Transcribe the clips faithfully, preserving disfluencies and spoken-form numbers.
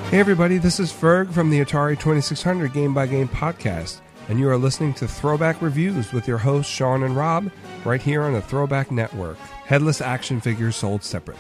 Hey everybody, this is Ferg from the Atari twenty-six hundred Game by Game podcast, and you are listening to Throwback Reviews with your hosts Sean and Rob, right here on the Throwback Network. Headless action figures sold separately.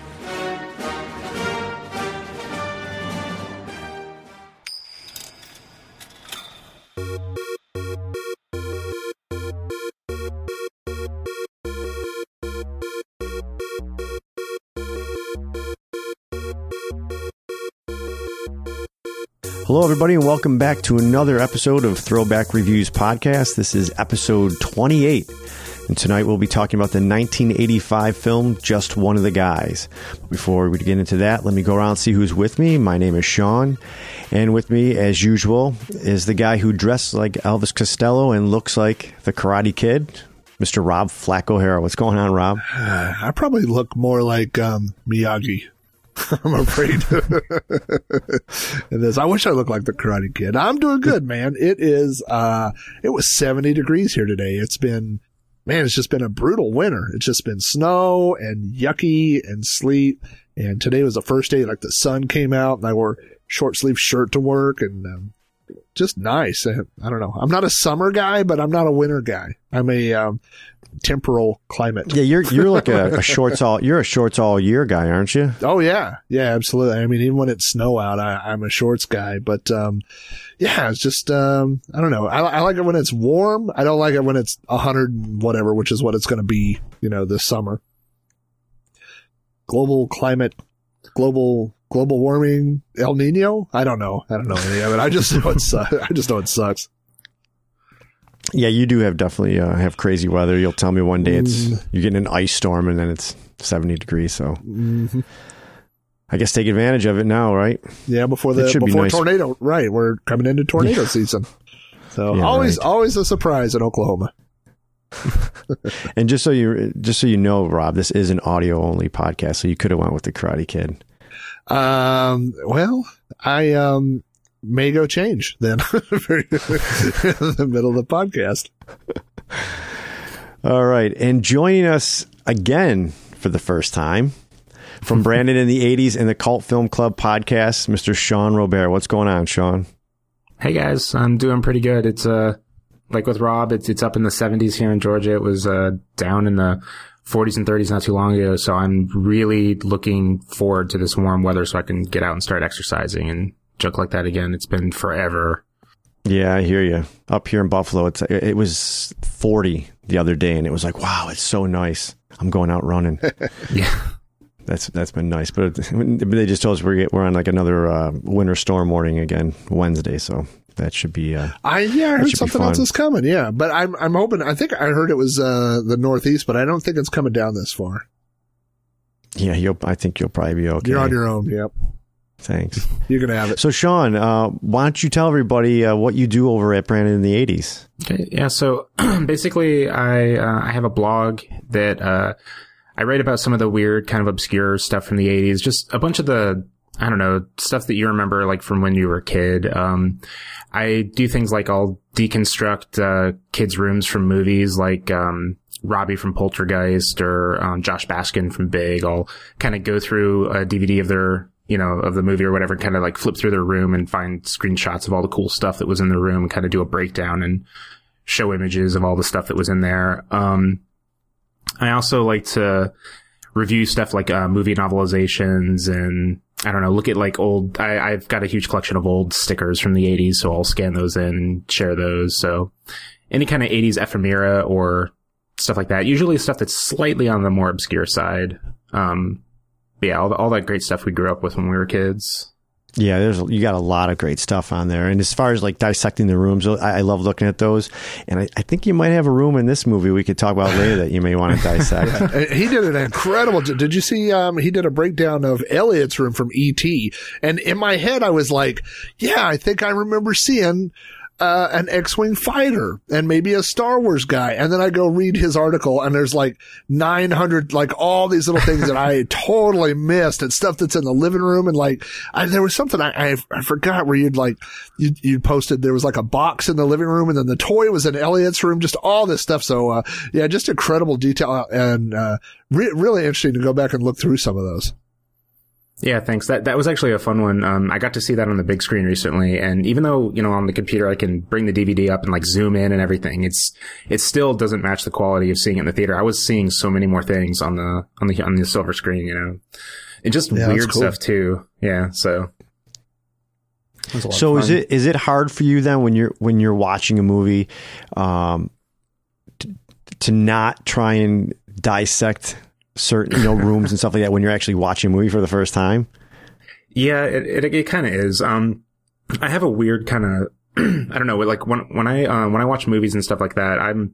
Hello, everybody, and welcome back to another episode of Throwback Reviews podcast. This is episode twenty-eight, and tonight we'll be talking about the nineteen eighty-five film, Just One of the Guys. But before we get into that, let me go around and see who's with me. My name is Sean, and with me, as usual, is the guy who dressed like Elvis Costello and looks like the Karate Kid, Mister Rob Flack O'Hara. What's going on, Rob? Uh, I probably look more like um, Miyagi. I'm afraid. And this, I wish I looked like the Karate Kid. I'm doing good, man. It is, uh, it was seventy degrees here today. It's been, man, it's just been a brutal winter. It's just been snow and yucky and sleet. And today was the first day, like the sun came out and I wore short sleeve shirt to work and, um, just nice. I, I don't know. I'm not a summer guy, but I'm not a winter guy. I'm a, um, temporal climate. Yeah, you're you're like a, a shorts all you're a shorts all year guy, aren't you? Oh yeah, yeah, absolutely. I mean, even when it's snow out, I, I'm a shorts guy. But um, yeah, it's just um, I don't know. I, I like it when it's warm. I don't like it when it's a hundred and whatever, which is what it's going to be, you know, this summer. Global climate, global global warming, El Nino. I don't know. I don't know any of it. I just know it sucks. I just know it sucks. Yeah, you do have definitely uh, have crazy weather. You'll tell me one day it's Mm. you're getting an ice storm and then it's seventy degrees. So Mm-hmm. I guess take advantage of it now, right? Yeah, before It the should be before nice. tornado. Right, we're coming into tornado Yeah. season. So Yeah, always right. always a surprise in Oklahoma. And just so you just so you know, Rob, this is an audio only podcast, so you could have went with the Karate Kid. Um, well, I um may go change then in the middle of the podcast. All right, and joining us again for the first time from Brandon in the eighties and the Cult Film Club podcast, Mister Sean Robert. What's going on, Sean? Hey guys, I'm doing pretty good. It's uh like with Rob, it's it's up in the seventies here in Georgia. It was uh down in the forties and thirties not too long ago, so I'm really looking forward to this warm weather so I can get out and start exercising and junk like that again. It's been forever. Yeah, I hear you. Up here in Buffalo, it's it was forty the other day, and it was like, wow, it's so nice. I'm going out running. Yeah. That's that's been nice, but they just told us we're we're on like another uh, winter storm warning again Wednesday, so that should be. Uh, I yeah, I that heard should be something fun. else is coming. Yeah, but I'm I'm hoping. I think I heard it was uh, the Northeast, but I don't think it's coming down this far. Yeah, you'll. I think you'll probably be okay. You're on your own. Yep, Thanks. you're gonna have it. So, Sean, uh, why don't you tell everybody uh, what you do over at Brandon in the eighties? Okay. Yeah. So basically, I uh, I have a blog that uh, I write about some of the weird, kind of obscure stuff from the eighties. Just a bunch of the I don't know stuff that you remember, like from when you were a kid. Um, I do things like I'll deconstruct uh, kids' rooms from movies, like um, Robbie from Poltergeist or um, Josh Baskin from Big. I'll kind of go through a D V D of their you know, of the movie or whatever, kind of like flip through their room and find screenshots of all the cool stuff that was in the room and kind of do a breakdown and show images of all the stuff that was in there. Um, I also like to review stuff like, uh, movie novelizations and I don't know, look at like old, I, I've got a huge collection of old stickers from the eighties, so I'll scan those in and share those. So any kind of eighties ephemera or stuff like that, usually stuff that's slightly on the more obscure side. Um, But yeah, all, the, all that great stuff we grew up with when we were kids. Yeah, there's you got a lot of great stuff on there. And as far as like dissecting the rooms, I, I love looking at those. And I, I think you might have a room in this movie we could talk about later that you may want to dissect. Yeah, he did an incredible. Did you see? Um, he did a breakdown of Elliot's room from E T, and in my head, I was like, "Yeah, I think I remember seeing." Uh, an X-Wing fighter and maybe a Star Wars guy. And then I go read his article and there's like nine hundred, like all these little things that I totally missed and stuff that's in the living room. And like, I, there was something I, I, I forgot where you'd like, you, you posted, there was like a box in the living room and then the toy was in Elliot's room, just all this stuff. So, uh, yeah, just incredible detail and, uh, re- really interesting to go back and look through some of those. Yeah, thanks. That that was actually a fun one. Um, I got to see that on the big screen recently, and even though, you know, on the computer I can bring the D V D up and like zoom in and everything, it's it still doesn't match the quality of seeing it in the theater. I was seeing so many more things on the on the on the silver screen, you know, and just yeah, weird cool. stuff too. Yeah, so. So is it is it hard for you then when you're when you're watching a movie, um, to, to not try and dissect certain, you know, rooms and stuff like that when you're actually watching a movie for the first time? Yeah, it it, it kind of is. Um, I have a weird kind of I don't know, like when when I uh, when I watch movies and stuff like that, I'm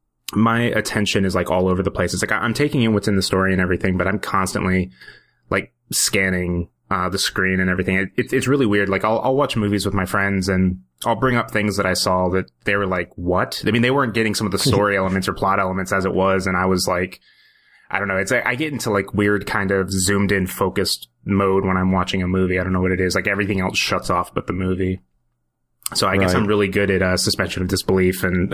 my attention is like all over the place. It's like I'm taking in what's in the story and everything, but I'm constantly like scanning uh, the screen and everything. It, it, it's really weird. Like I'll I'll watch movies with my friends and I'll bring up things that I saw that they were like, what? I mean, they weren't getting some of the story elements or plot elements as it was, and I was like, I don't know. It's like I get into like weird kind of zoomed in focused mode when I'm watching a movie. I don't know what it is. Like everything else shuts off but the movie. So I right. guess I'm really good at uh, suspension of disbelief and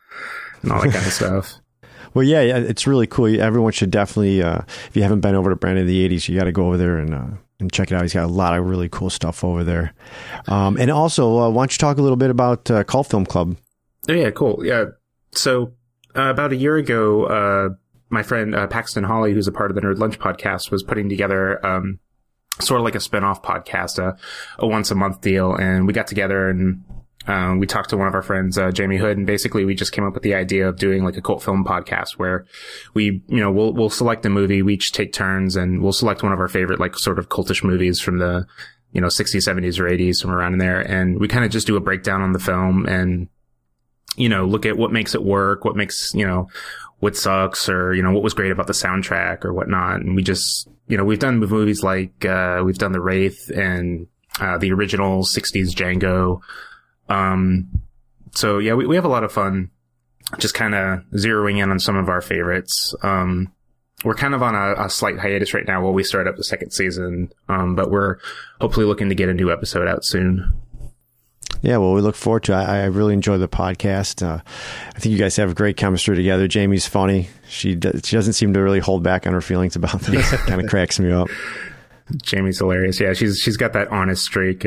and all that kind of stuff. Well, yeah, yeah, it's really cool. Everyone should definitely, uh, if you haven't been over to Brandon of the eighties, you got to go over there and uh, and check it out. He's got a lot of really cool stuff over there. Um, and also, uh, why don't you talk a little bit about uh, Cult Film Club? Oh, yeah, cool. Yeah. So uh, about a year ago, uh, my friend uh, Paxton Hawley, who's a part of the Nerd Lunch podcast, was putting together um, sort of like a spin-off podcast, uh, a once-a-month deal. And we got together and um, we talked to one of our friends, uh, Jamie Hood, and basically we just came up with the idea of doing like a cult film podcast where we, you know, we'll we'll select a movie, we each take turns, and we'll select one of our favorite like sort of cultish movies from the, you know, sixties, seventies, or eighties, somewhere around in there. And we kind of just do a breakdown on the film and, you know, look at what makes it work, what makes, you know, what sucks, or, you know, what was great about the soundtrack or whatnot. And we just, you know, we've done movies like, uh, we've done The Wraith and, uh, the original sixties Django. Um, so yeah, we, we have a lot of fun just kind of zeroing in on some of our favorites. Um, we're kind of on a, a slight hiatus right now while we start up the second season. Um, but we're hopefully looking to get a new episode out soon. Yeah, well, we look forward to it. I, I really enjoy the podcast. Uh, I think you guys have great chemistry together. Jamie's funny. She does, she doesn't seem to really hold back on her feelings about things. It kind of cracks me up. Jamie's hilarious. Yeah, she's she's got that honest streak.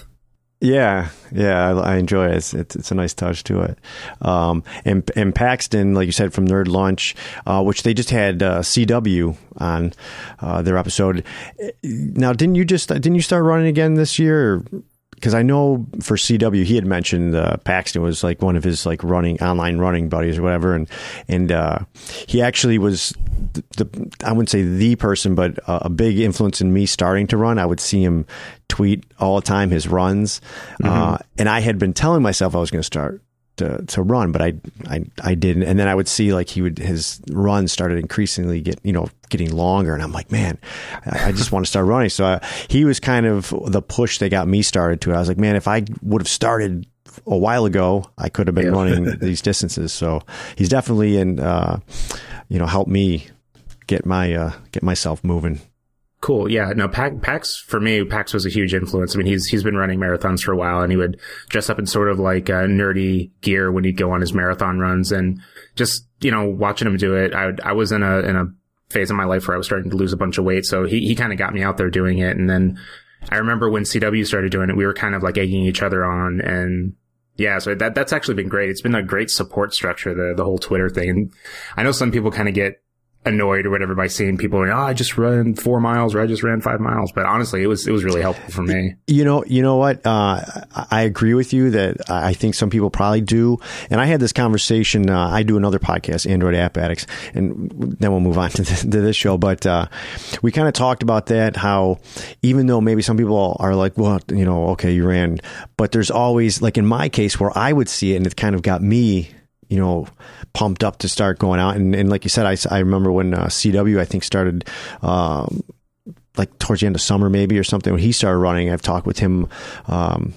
Yeah, yeah, I, I enjoy it. It's, it's it's a nice touch to it. Um, and and Paxton, like you said, from Nerd Lunch, uh, which they just had uh, C W on uh, their episode. Now, didn't you just didn't you start running again this year? Or? Because I know for C W, he had mentioned uh, Paxton was like one of his like running online running buddies or whatever, and and uh, he actually was the, the I wouldn't say the person, but uh, a big influence in me starting to run. I would see him tweet all the time his runs, mm-hmm. uh, and I had been telling myself I was going to start to to run, but I, I I didn't. And then I would see like he would his runs started increasingly get you know getting longer, and I'm like, man, I, I just want to start running. So I, he was kind of the push that got me started to it. I was like, man, if I would have started a while ago, I could have been yeah. running these distances. So he's definitely in uh, you know helped me get my uh, get myself moving. Cool. Yeah. No, Pax, Pax, for me, Pax was a huge influence. I mean, he's, he's been running marathons for a while, and he would dress up in sort of like uh, nerdy gear when he'd go on his marathon runs, and just, you know, watching him do it. I I was in a, in a phase in my life where I was starting to lose a bunch of weight. So he, he kind of got me out there doing it. And then I remember when C W started doing it, we were kind of like egging each other on, and yeah, so that, that's actually been great. It's been a great support structure, the, the whole Twitter thing. And I know some people kind of get annoyed or whatever by seeing people like, oh, I just ran four miles or I just ran five miles. But honestly, it was, it was really helpful for me. You know, you know what? Uh, I agree with you that I think some people probably do. And I had this conversation. Uh, I do another podcast, Android App Addicts, and then we'll move on to, the, to this show. But, uh, we kind of talked about that, how even though maybe some people are like, well, you know, okay, you ran, but there's always like in my case where I would see it and it kind of got me, you know, pumped up to start going out. And, and like you said, I, I remember when uh, C W, I think, started um, like towards the end of summer, maybe, or something, when he started running. I've talked with him. Um,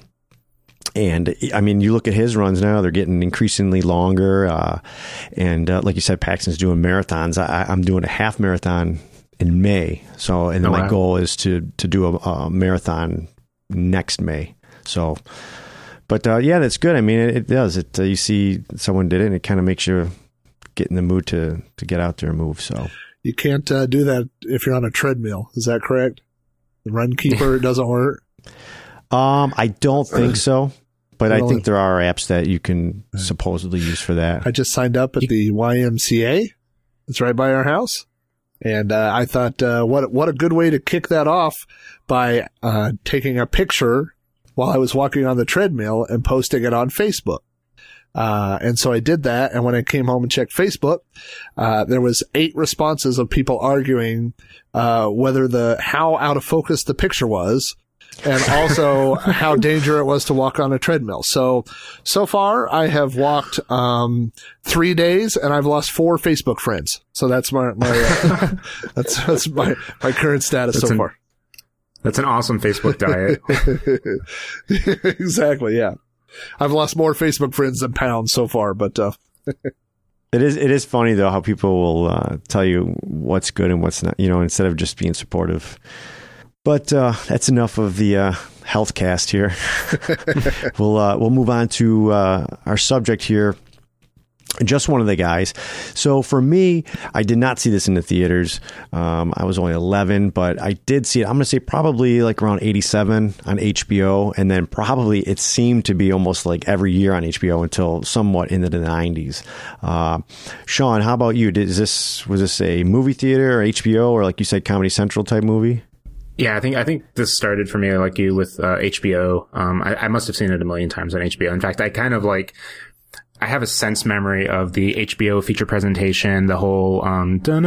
and I mean, you look at his runs now, they're getting increasingly longer. Uh, and uh, like you said, Paxton's doing marathons. I, I'm doing a half marathon in May. So, and then oh, my wow. goal is to, to do a, a marathon next May. So, But uh, yeah, that's good. I mean, it, it does. It uh, you see someone did it, and it kind of makes you get in the mood to to get out there and move. So you can't uh, do that if you're on a treadmill. Is that correct? The Runkeeper doesn't work. Um, I don't think so, but Really? I think there are apps that you can supposedly use for that. I just signed up at the Y M C A. It's right by our house. And uh, I thought, uh, what what a good way to kick that off by uh, taking a picture while I was walking on the treadmill and posting it on Facebook. Uh, and so I did that. And when I came home and checked Facebook, uh, there was eight responses of people arguing uh, whether the how out of focus the picture was. And also how dangerous it was to walk on a treadmill. So, so far I have walked, um, three days and I've lost four Facebook friends. So that's my, my, uh, that's, that's my, my current status That's so an- far. That's an awesome Facebook diet. Exactly. Yeah. I've lost more Facebook friends than pounds so far, but, uh, It is it is funny though how people will uh, tell you what's good and what's not, you know, instead of just being supportive. But uh, that's enough of the uh, health cast here. we'll uh, we'll move on to uh, our subject here. Just One of the Guys. So for me, I did not see this in the theaters. Um, I was only eleven, but I did see it. I'm going to say probably like around eighty-seven on H B O. And then probably it seemed to be almost like every year on H B O until somewhat into the nineties. Uh, Sean, how about you? Did, is this, was this a movie theater or H B O or like you said, Comedy Central type movie? Yeah, I think I think this started for me like you with uh, H B O. Um, I, I must have seen it a million times on H B O. In fact, I kind of like I have a sense memory of the H B O feature presentation, the whole um thing.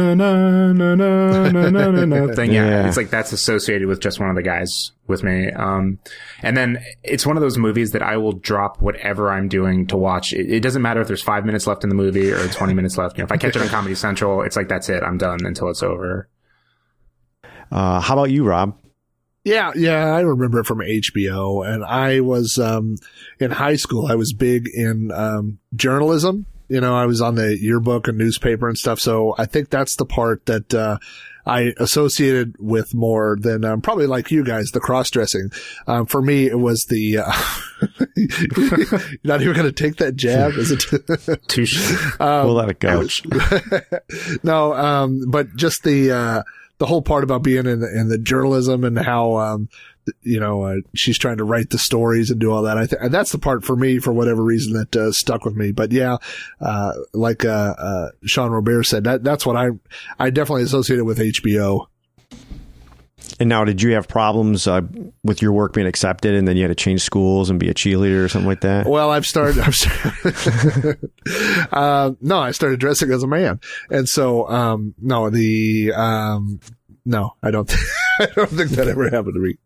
Yeah, Yeah. it's like that's associated with Just One of the Guys with me. Um, and then it's one of those movies that I will drop whatever I'm doing to watch. It, it doesn't matter if there's five minutes left in the movie or twenty minutes left. You know, if I catch it on Comedy Central, it's like that's it. I'm done until it's over. Uh, how about you, Rob? yeah, yeah, I remember it from H B O. And I was, um, in high school, I was big in, um, journalism. You know, I was on the yearbook and newspaper and stuff. So I think that's the part that, uh, I associated with more than, um, probably like you guys, the cross-dressing. Um, for me, it was the, uh, you're not even going to take that jab, is it? Touche. um, We'll let it go. no, um, but just the, uh, the whole part about being in the, in the journalism and how, um, you know, uh, she's trying to write the stories and do all that. I think that's the part for me, for whatever reason, that uh, stuck with me. But yeah, uh, like, uh, uh, Sean Robert said, that, that's what I, I definitely associated with H B O. And now, did you have problems uh, with your work being accepted, and then you had to change schools and be a cheerleader or something like that? Well, I've started, I've started uh, no, I started dressing as a man. And so, um, no, the, um, no, I don't, I don't think that ever happened to me.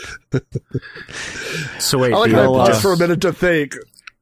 So wait, I like the, that uh, just for a minute to think.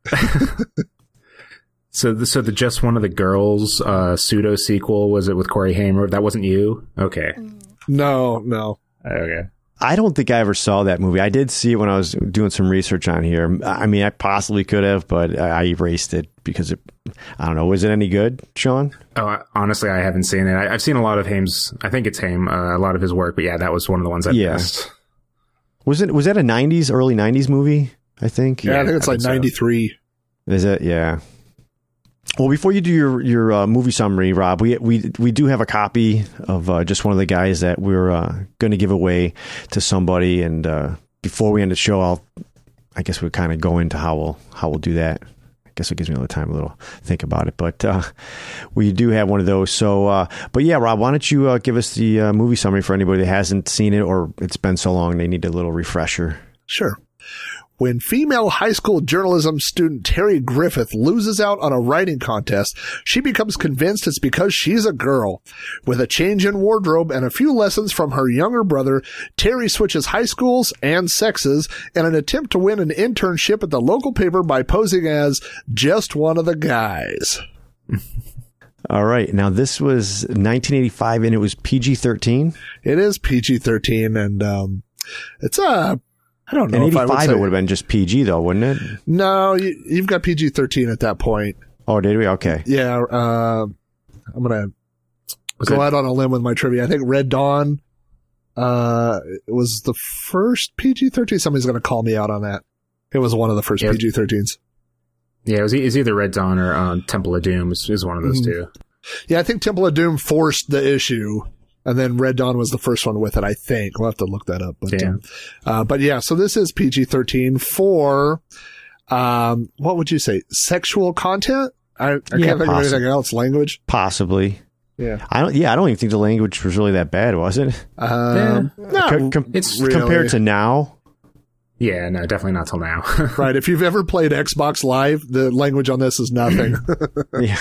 So, the, so the Just One of the Girls uh, pseudo sequel, was it with Corey Haim? That wasn't you? Okay. No, no. Okay. I don't think I ever saw that movie. I did see it when I was doing some research on here. I mean, I possibly could have, but I erased it because it, I don't know. Was it any good, Sean? Oh, I, honestly, I haven't seen it. I, I've seen a lot of Haim's, I think it's Haim, uh, a lot of his work, but yeah, that was one of the ones I Yeah. missed. Was it? Was that a nineties, early nineties movie? I think. Yeah, I think it's I like think so. ninety-three. Is it? Yeah. Well, before you do your your uh, movie summary, Rob, we we we do have a copy of uh, Just One of the Guys that we're uh, going to give away to somebody. And uh, before we end the show, I'll I guess we'll kind of go into how we'll how we'll do that. I guess it gives me a little time, a little think about it. But uh, we do have one of those. So, uh, but yeah, Rob, why don't you uh, give us the uh, movie summary for anybody that hasn't seen it, or it's been so long they need a little refresher. Sure. When female high school journalism student Terry Griffith loses out on a writing contest, she becomes convinced it's because she's a girl. With a change in wardrobe and a few lessons from her younger brother, Terry switches high schools and sexes in an attempt to win an internship at the local paper by posing as just one of the guys. All right. Now, this was nineteen eighty-five, and it was P G thirteen. It is P G thirteen, and um, it's a... I don't know In if I would eighty-five, say, it would have been just P G, though, wouldn't it? No, you, you've got P G thirteen at that point. Oh, did we? Okay. Yeah, uh, I'm gonna Was go it- out on a limb with my trivia. I think Red Dawn uh, was the first P G thirteen. Somebody's gonna call me out on that. It was one of the first Yeah. P G thirteens. Yeah, it was, e- it's either Red Dawn or um, Temple of Doom is, is one of those Mhm. two. Yeah, I think Temple of Doom forced the issue. And then Red Dawn was the first one with it, I think. We'll have to look that up. But, Yeah. um, uh, but yeah, so this is P G thirteen for, um, what would you say? Sexual content? I, I Yeah, can't think of possi- anything else. Language? Possibly. Yeah. I don't. Yeah, I don't even think the language was really that bad, was it? Um, not Co- com- It's really. compared to now. Yeah, no, definitely not till now. Right. If you've ever played Xbox Live, the language on this is nothing. Yeah.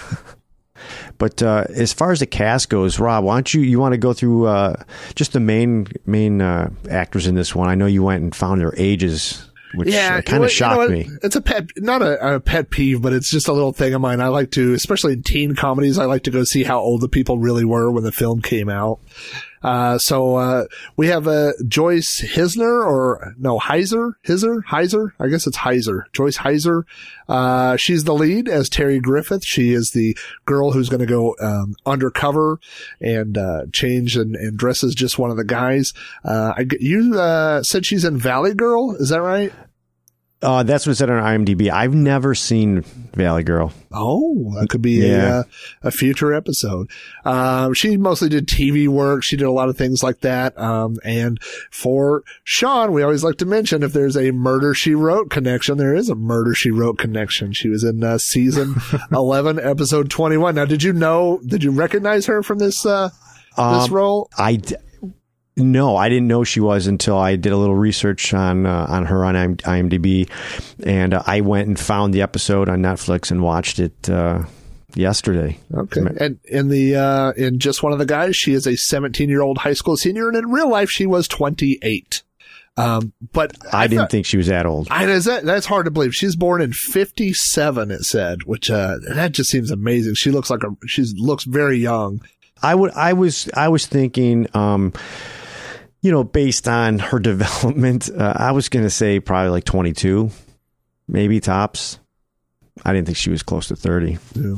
But uh, as far as the cast goes, Rob, why don't you you want to go through uh, just the main main uh, actors in this one? I know you went and found their ages, which Yeah, kind well, of shocked you know what? me. It's a pet, not a, a pet peeve, but it's just a little thing of mine. I like to, especially in teen comedies, I like to go see how old the people really were when the film came out. Uh, so, uh, we have, uh, Joyce Hisner or no, Heiser, Hiser, Heiser. I guess it's Heiser. Joyce Heiser. Uh, she's the lead as Terry Griffith. She is the girl who's going to go, um, undercover and, uh, change and, and dress as just one of the guys. Uh, I, you, uh, said she's in Valley Girl. Is that right? Uh, that's what it said on IMDb. I've never seen Valley Girl. Oh, that could be Yeah. a, uh, a future episode. Um, she mostly did T V work. She did a lot of things like that. Um, and for Sean, we always like to mention if there's a Murder, She Wrote connection, there is a Murder, She Wrote connection. She was in uh, season eleven, episode twenty-one. Now, did you know, did you recognize her from this, uh, this Um, role? I d- no, I didn't know she was until I did a little research on uh, on her on IMDb, and uh, I went and found the episode on Netflix and watched it uh, yesterday. Okay. And in the, uh, in Just One of the Guys, she is a seventeen year old high school senior, and in real life, she was twenty-eight. Um, but I, didn't thought- think she was that old. I, is that, that's hard to believe. She's born in fifty-seven, it said, which, uh, that just seems amazing. She looks like a, she looks very young. I would. I was. I was thinking. Um, you know, based on her development, uh, I was going to say probably like twenty-two, maybe tops. I didn't think she was close to thirty. Yeah.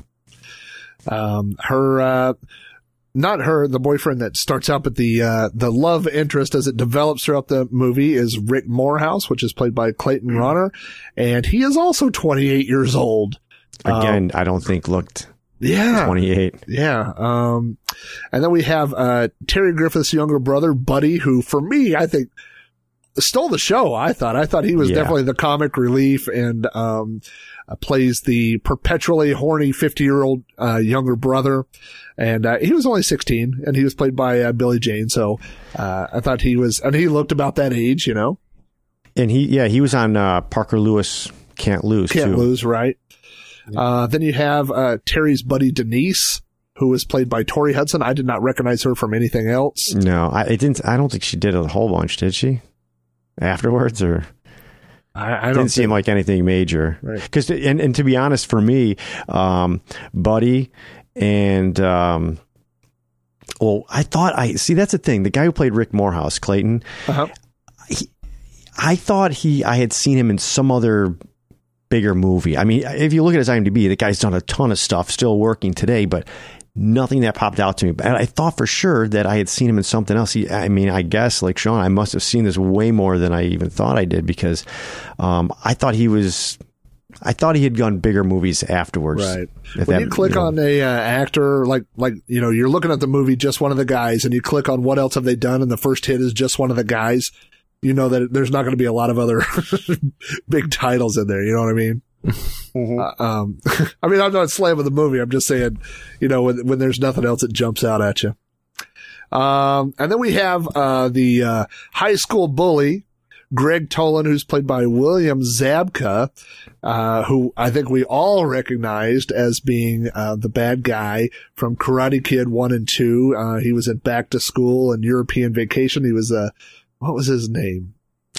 Um, her, uh, not her, the boyfriend that starts out, but the, uh, the love interest as it develops throughout the movie is Rick Morehouse, which is played by Clayton Ronner. And he is also twenty-eight years old. Again, I don't think looked Yeah. twenty-eight. Yeah. Um, and then we have, uh, Terry Griffith's younger brother, Buddy, who for me, I think stole the show. I thought, I thought he was Yeah. definitely the comic relief and, um, uh, plays the perpetually horny fifty year old, uh, younger brother. And, uh, he was only sixteen and he was played by, uh, Billy Jane. So, uh, I thought he was, and he looked about that age, you know, And he, yeah, he was on uh, Parker Lewis Can't Lose can't too. lose, right? Uh, then you have, uh, Terry's buddy, Denise, who was played by Tori Hudson. I did not recognize her from anything else. No, I it didn't. I don't think she did a whole bunch, did she? Afterwards, or I, I it don't didn't seem like anything major. Right. Because and, and to be honest, for me, um, Buddy and um, well, I thought I see that's the thing. The guy who played Rick Morehouse, Clayton, Uh-huh. he, I thought he I had seen him in some other bigger movie. I mean, if you look at his IMDb, the guy's done a ton of stuff, still working today, but nothing that popped out to me. But I thought for sure that I had seen him in something else. He, I mean, I guess like Sean, I must have seen this way more than I even thought I did because um, I thought he was. I thought he had done bigger movies afterwards. Right. If When that- you click you know, on a uh, actor, like, like, you know, you're looking at the movie Just One of the Guys and you click on what else have they done and the first hit is Just One of the Guys, you know that there's not going to be a lot of other big titles in there. You know what I mean? Uh, um, I mean, I'm not slamming the movie. I'm just saying, you know, when, when there's nothing else that jumps out at you. Um, and then we have, uh, the, uh, high school bully, Greg Tolan, who's played by William Zabka, uh, who I think we all recognized as being, uh, the bad guy from Karate Kid one and two. Uh, he was in Back to School and European Vacation. He was, uh, what was his name?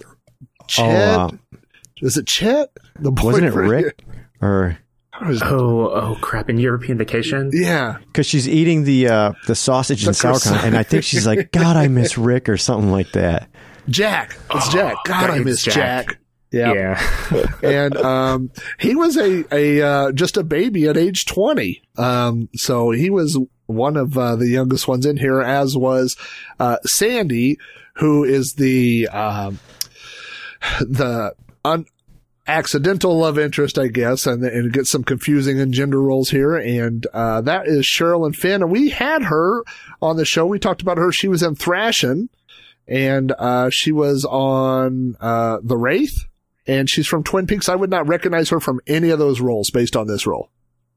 Chet? uh, Was it Chet? The wasn't it boyfriend? Rick or How is- Oh, oh, crap! In European Vacation. Yeah. because she's eating the uh, the sausage and The sauerkraut, croissant. and I think she's like, God, I miss Rick or something like that. Jack. It's Oh, Jack. God, I it's miss Jack. Jack. Yeah. Yeah. And, um, he was a, a, uh, just a baby at age twenty. Um, so he was one of, uh, the youngest ones in here, as was, uh, Sandy, who is the, um, the, un, accidental love interest, I guess, and, and it gets some confusing in gender roles here. And uh, that is Sherilyn Fenn. And we had her on the show. We talked about her. She was in Thrashin', and uh, she was on uh, The Wraith, and she's from Twin Peaks. I would not recognize her from any of those roles based on this role.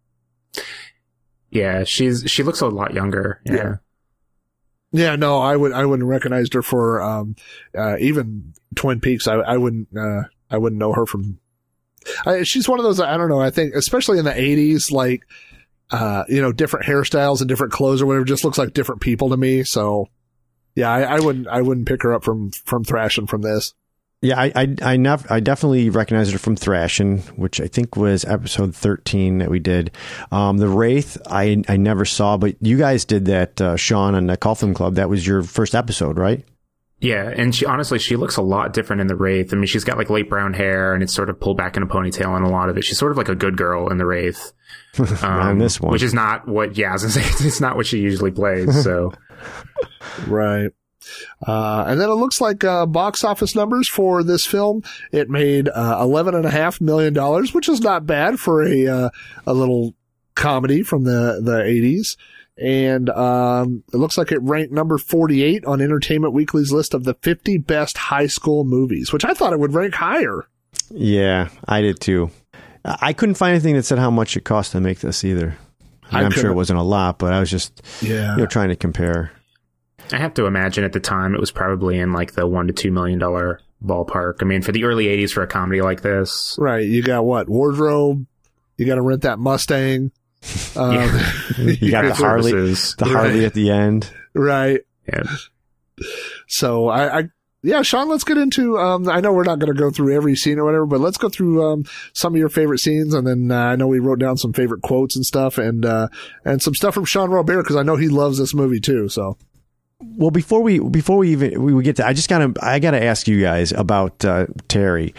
Yeah, she's she looks a lot younger. Yeah. Yeah. Yeah, no, I would I wouldn't recognize her for um, uh, even Twin Peaks. I, I wouldn't uh, I wouldn't know her from. I, she's one of those. I don't know. I think especially in the eighties, like uh, you know, different hairstyles and different clothes or whatever, just looks like different people to me. So yeah, I, I wouldn't I wouldn't pick her up from from Thrashin' from this. Yeah, I I I, nev- I definitely recognized her from Thrashin', which I think was episode thirteen that we did. Um, the Wraith, I I never saw, but you guys did that, uh, Sean, on the Call Film Club. That was your first episode, right? Yeah, and she honestly, she looks a lot different in The Wraith. I mean, she's got like light brown hair, and it's sort of pulled back in a ponytail in a lot of it. She's sort of like a good girl in The Wraith. Um, on this one. Which is not what, yeah, I was going to say, it's not what she usually plays, so. Right. Uh, and then it looks like, uh, box office numbers for this film. It made, uh, eleven and a half million dollars, which is not bad for a, uh, a little comedy from the, the eighties. And, um, it looks like it ranked number forty-eight on Entertainment Weekly's list of the fifty best high school movies, which I thought it would rank higher. Yeah, I did too. I couldn't find anything that said how much it cost to make this either. I mean, I'm sure it wasn't a lot, but I was just, yeah, you know, trying to compare. I have to imagine at the time it was probably in like the one to two million dollar ballpark. I mean, for the early eighties for a comedy like this, right? You got what? Wardrobe. You got to rent that Mustang. Um, yeah. You got the Harley, the Harley right. at the end, right? Yeah. So I, I, yeah, Sean, let's get into. Um, I know we're not going to go through every scene or whatever, but let's go through um some of your favorite scenes, and then uh, I know we wrote down some favorite quotes and stuff, and uh, and some stuff from Sean Robert because I know he loves this movie too. So. Well, before we before we even we get to, I just gotta I gotta ask you guys about uh, Terry.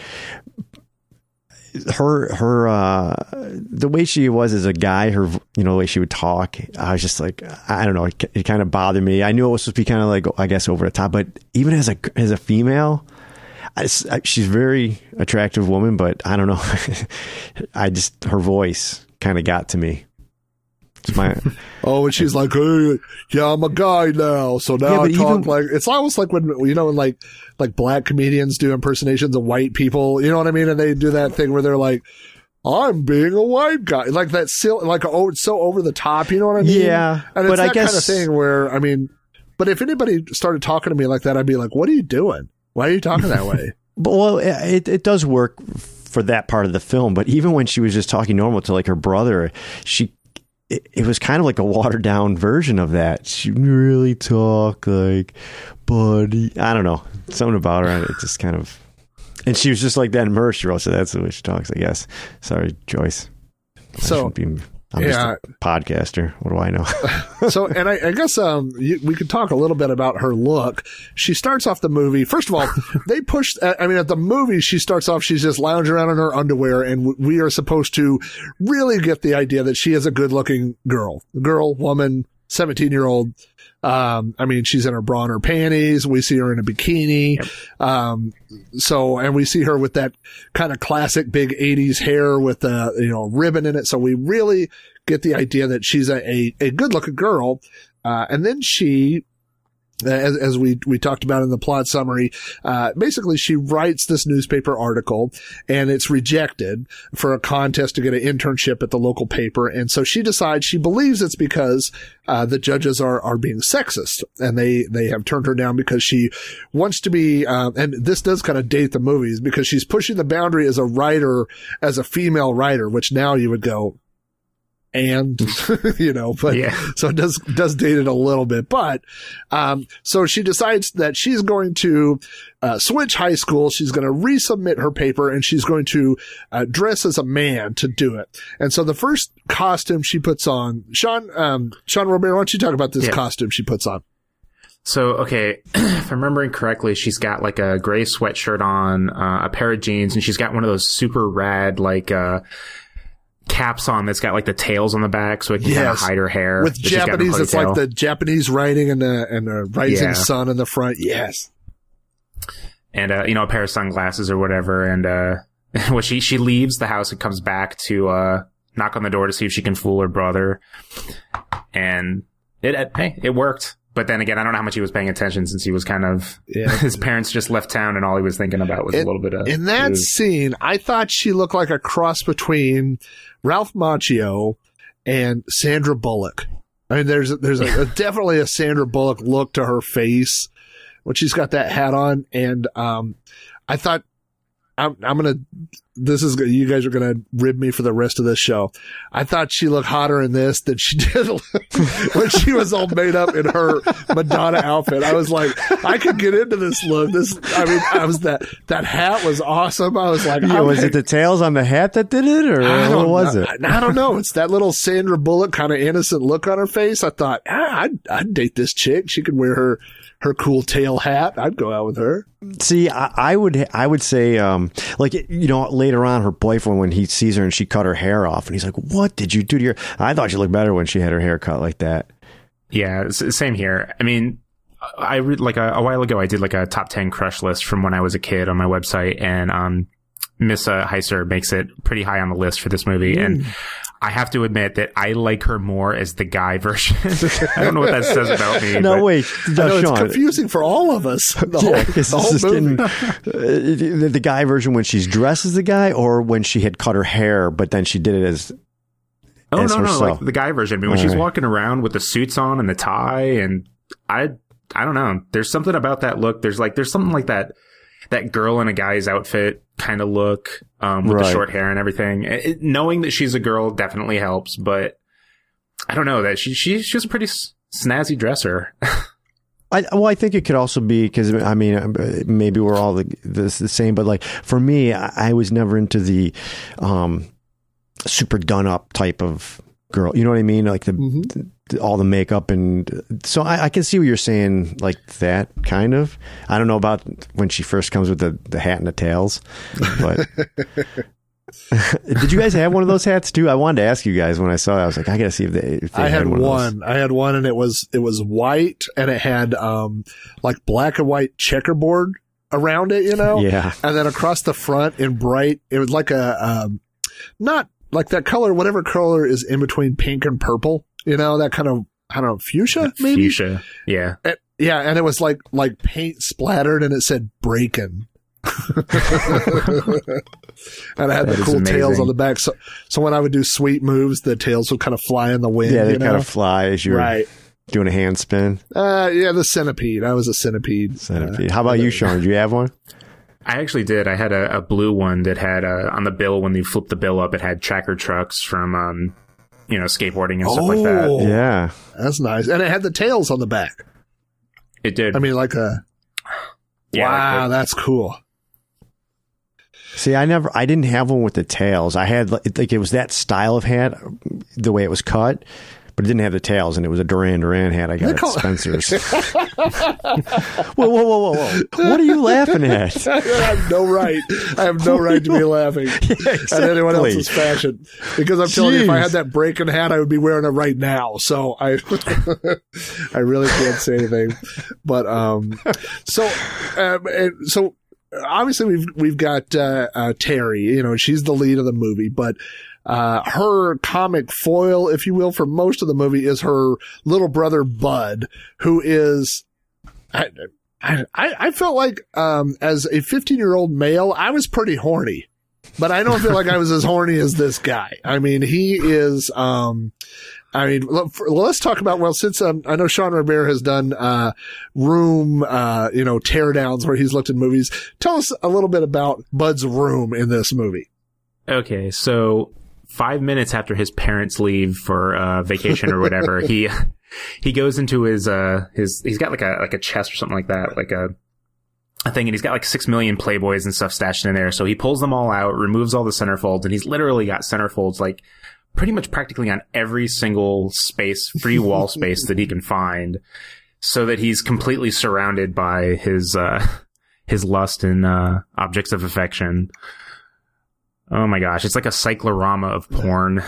Her her uh, the way she was as a guy, her you know the way she would talk. I was just like, I don't know, it, it kind of bothered me. I knew it was supposed to be kind of like, I guess, over the top, but even as a as a female, I, I, she's a very attractive woman. But I don't know, I just her voice kind of got to me. My, oh, and she's like, hey, yeah, I'm a guy now, so now yeah, I talk even, like, it's almost like when, you know, when like, like black comedians do impersonations of white people, you know what I mean? And they do that thing where they're like, I'm being a white guy. Like that, silly, like, oh, it's so over the top, you know what I mean? Yeah. And it's but that I guess, kind of thing where, I mean, but if anybody started talking to me like that, I'd be like, what are you doing? Why are you talking that way? But, well, it, it does work for that part of the film, but even when she was just talking normal to like her brother, she, It, it was kind of like a watered down version of that. She really talk like, buddy. I don't know. Something about her. It just kind of, and she was just like that in Mercer. So that's the way she talks, I guess. Sorry, Joyce. I so, be, I'm yeah. just a podcaster. What do I know? So, and I, I guess um, you, we could talk a little bit about her look. She starts off the movie. First of all, they push. I mean, at the movie, she starts off. She's just lounging around in her underwear, and we are supposed to really get the idea that she is a good-looking girl, girl, woman, seventeen-year-old. Um, I mean, she's in her bra and her panties. We see her in a bikini. Yep. Um, so, and we see her with that kind of classic big eighties hair with a, you know, ribbon in it. So we really get the idea that she's a, a, a good looking girl. Uh, and then she, as, as we, we talked about in the plot summary, uh, basically she writes this newspaper article and it's rejected for a contest to get an internship at the local paper. And so she decides, she believes it's because, uh, the judges are, are being sexist and they, they have turned her down because she wants to be, um, and this does kind of date the movies because she's pushing the boundary as a writer, as a female writer, which now you would go, and, you know, but yeah. So it does, does date it a little bit, but, um, so she decides that she's going to, uh, switch high school. She's going to resubmit her paper and she's going to, uh, dress as a man to do it. And so the first costume she puts on, Sean, um, Sean Robert, why don't you talk about this yeah. costume she puts on? So, okay, if I'm remembering correctly, she's got like a gray sweatshirt on, uh, a pair of jeans, and she's got one of those super rad, like, uh, caps on that's got like the tails on the back so it can yes. kind of hide her hair. With Japanese, it's like the Japanese writing and the, and the rising yeah. sun in the front. Yes. And, uh, you know, a pair of sunglasses or whatever. And, uh, well, she, she leaves the house and comes back to, uh, knock on the door to see if she can fool her brother. And it, it, hey, it worked. But then again, I don't know how much he was paying attention since he was kind of, yeah. his parents just left town and all he was thinking about was in, a little bit of. In that was, scene, I thought she looked like a cross between Ralph Macchio and Sandra Bullock. I mean, there's, there's a, a, definitely a Sandra Bullock look to her face when she's got that hat on. And, um, I thought, I'm, I'm going to, this is, you guys are going to rib me for the rest of this show. I thought she looked hotter in this than she did when she was all made up in her Madonna outfit. I was like, I could get into this look. This, I mean, I was that, that hat was awesome. I was like, yeah, was it the tails on the hat that did it, or what was know. it? I, I don't know. It's that little Sandra Bullock kind of innocent look on her face. I thought, ah, I'd, I'd date this chick. She could wear her, her cool tail hat. I'd go out with her. See, I, I would, I would say, um, like, you know, later on, her boyfriend, when he sees her and she cut her hair off, and he's like, "What did you do to your?" I thought she looked better when she had her hair cut like that. Yeah, same here. I mean, I re- like a, a while ago, I did like a top ten crush list from when I was a kid on my website, and um, Miss uh, Heiser makes it pretty high on the list for this movie, mm. and I have to admit that I like her more as the guy version. I don't know what that says about me. No, but wait. No, know, Sean. It's confusing for all of us. The yeah, whole, the whole movie. Getting, uh, the guy version when she's dressed as the guy, or when she had cut her hair, but then she did it as Oh, as no, herself. no, like the guy version. I mean, when all she's right. walking around with the suits on and the tie, and I, I don't know. There's something about that look. There's like, there's something like that, that girl in a guy's outfit kind of look, um, with right. the short hair and everything. It, it, knowing that she's a girl definitely helps, but I don't know that she, she she's a pretty s- snazzy dresser. I, well, I think it could also be because, I mean, maybe we're all the, the, the same, but like for me, I, I was never into the um, super done up type of girl. You know what I mean? Like the, mm-hmm. the all the makeup. And so I, I can see what you're saying, like that kind of. I don't know about when she first comes with the, the hat and the tails, but did you guys have one of those hats too? I wanted to ask you guys when I saw it. I was like, I gotta see if they. If they I had, had one. one. I had one, and it was it was white, and it had um like black and white checkerboard around it, you know. Yeah. And then across the front in bright, it was like a um not like that color, whatever color is in between pink and purple, you know, that kind of I don't know fuchsia maybe. Fuchsia, yeah, and, yeah, and it was like like paint splattered, and it said "Breakin'." And I had that the cool amazing. tails on the back. So, so when I would do sweet moves, the tails would kind of fly in the wind. Yeah, they you know? kind of fly as you're right. doing a hand spin. Uh, yeah, the centipede. I was a centipede. Centipede. Uh, How about you, Sean? Did you have one? I actually did. I had a, a blue one that had uh, on the bill, when you flip the bill up, it had tracker trucks from, um, you know, skateboarding and stuff oh, like that. Yeah. That's nice. And it had the tails on the back. It did. I mean, like a, yeah, wow, like the, that's cool. See, I never, I didn't have one with the tails. I had like, it was that style of hat, the way it was cut, but it didn't have the tails, and it was a Duran Duran hat I got at Spencer's. whoa, whoa, whoa, whoa, whoa! What are you laughing at? I have no right. I have no right to be laughing yeah, exactly. at anyone else's fashion, because I'm telling Jeez. you, if I had that Breakin' hat, I would be wearing it right now. So I, I really can't say anything. But um, so um, and so. Obviously, we've we've got uh, uh, Terry. You know, she's the lead of the movie, but uh, her comic foil, if you will, for most of the movie is her little brother Bud, who is. I I, I felt like um, as a fifteen-year-old male, I was pretty horny, but I don't feel like I was as horny as this guy. I mean, he is. Um, I mean, let's talk about, well, since um, I know Sean Rivera has done uh, room, uh, you know, teardowns where he's looked at movies. Tell us a little bit about Bud's room in this movie. Okay, so five minutes after his parents leave for uh, vacation or whatever, he he goes into his uh his he's got like a like a chest or something like that, like a a thing, and he's got like six million Playboys and stuff stashed in there. So he pulls them all out, removes all the centerfolds, and he's literally got centerfolds like pretty much practically on every single space, free wall space that he can find, so that he's completely surrounded by his, uh, his lust and, uh, objects of affection. Oh my gosh. It's like a cyclorama of porn.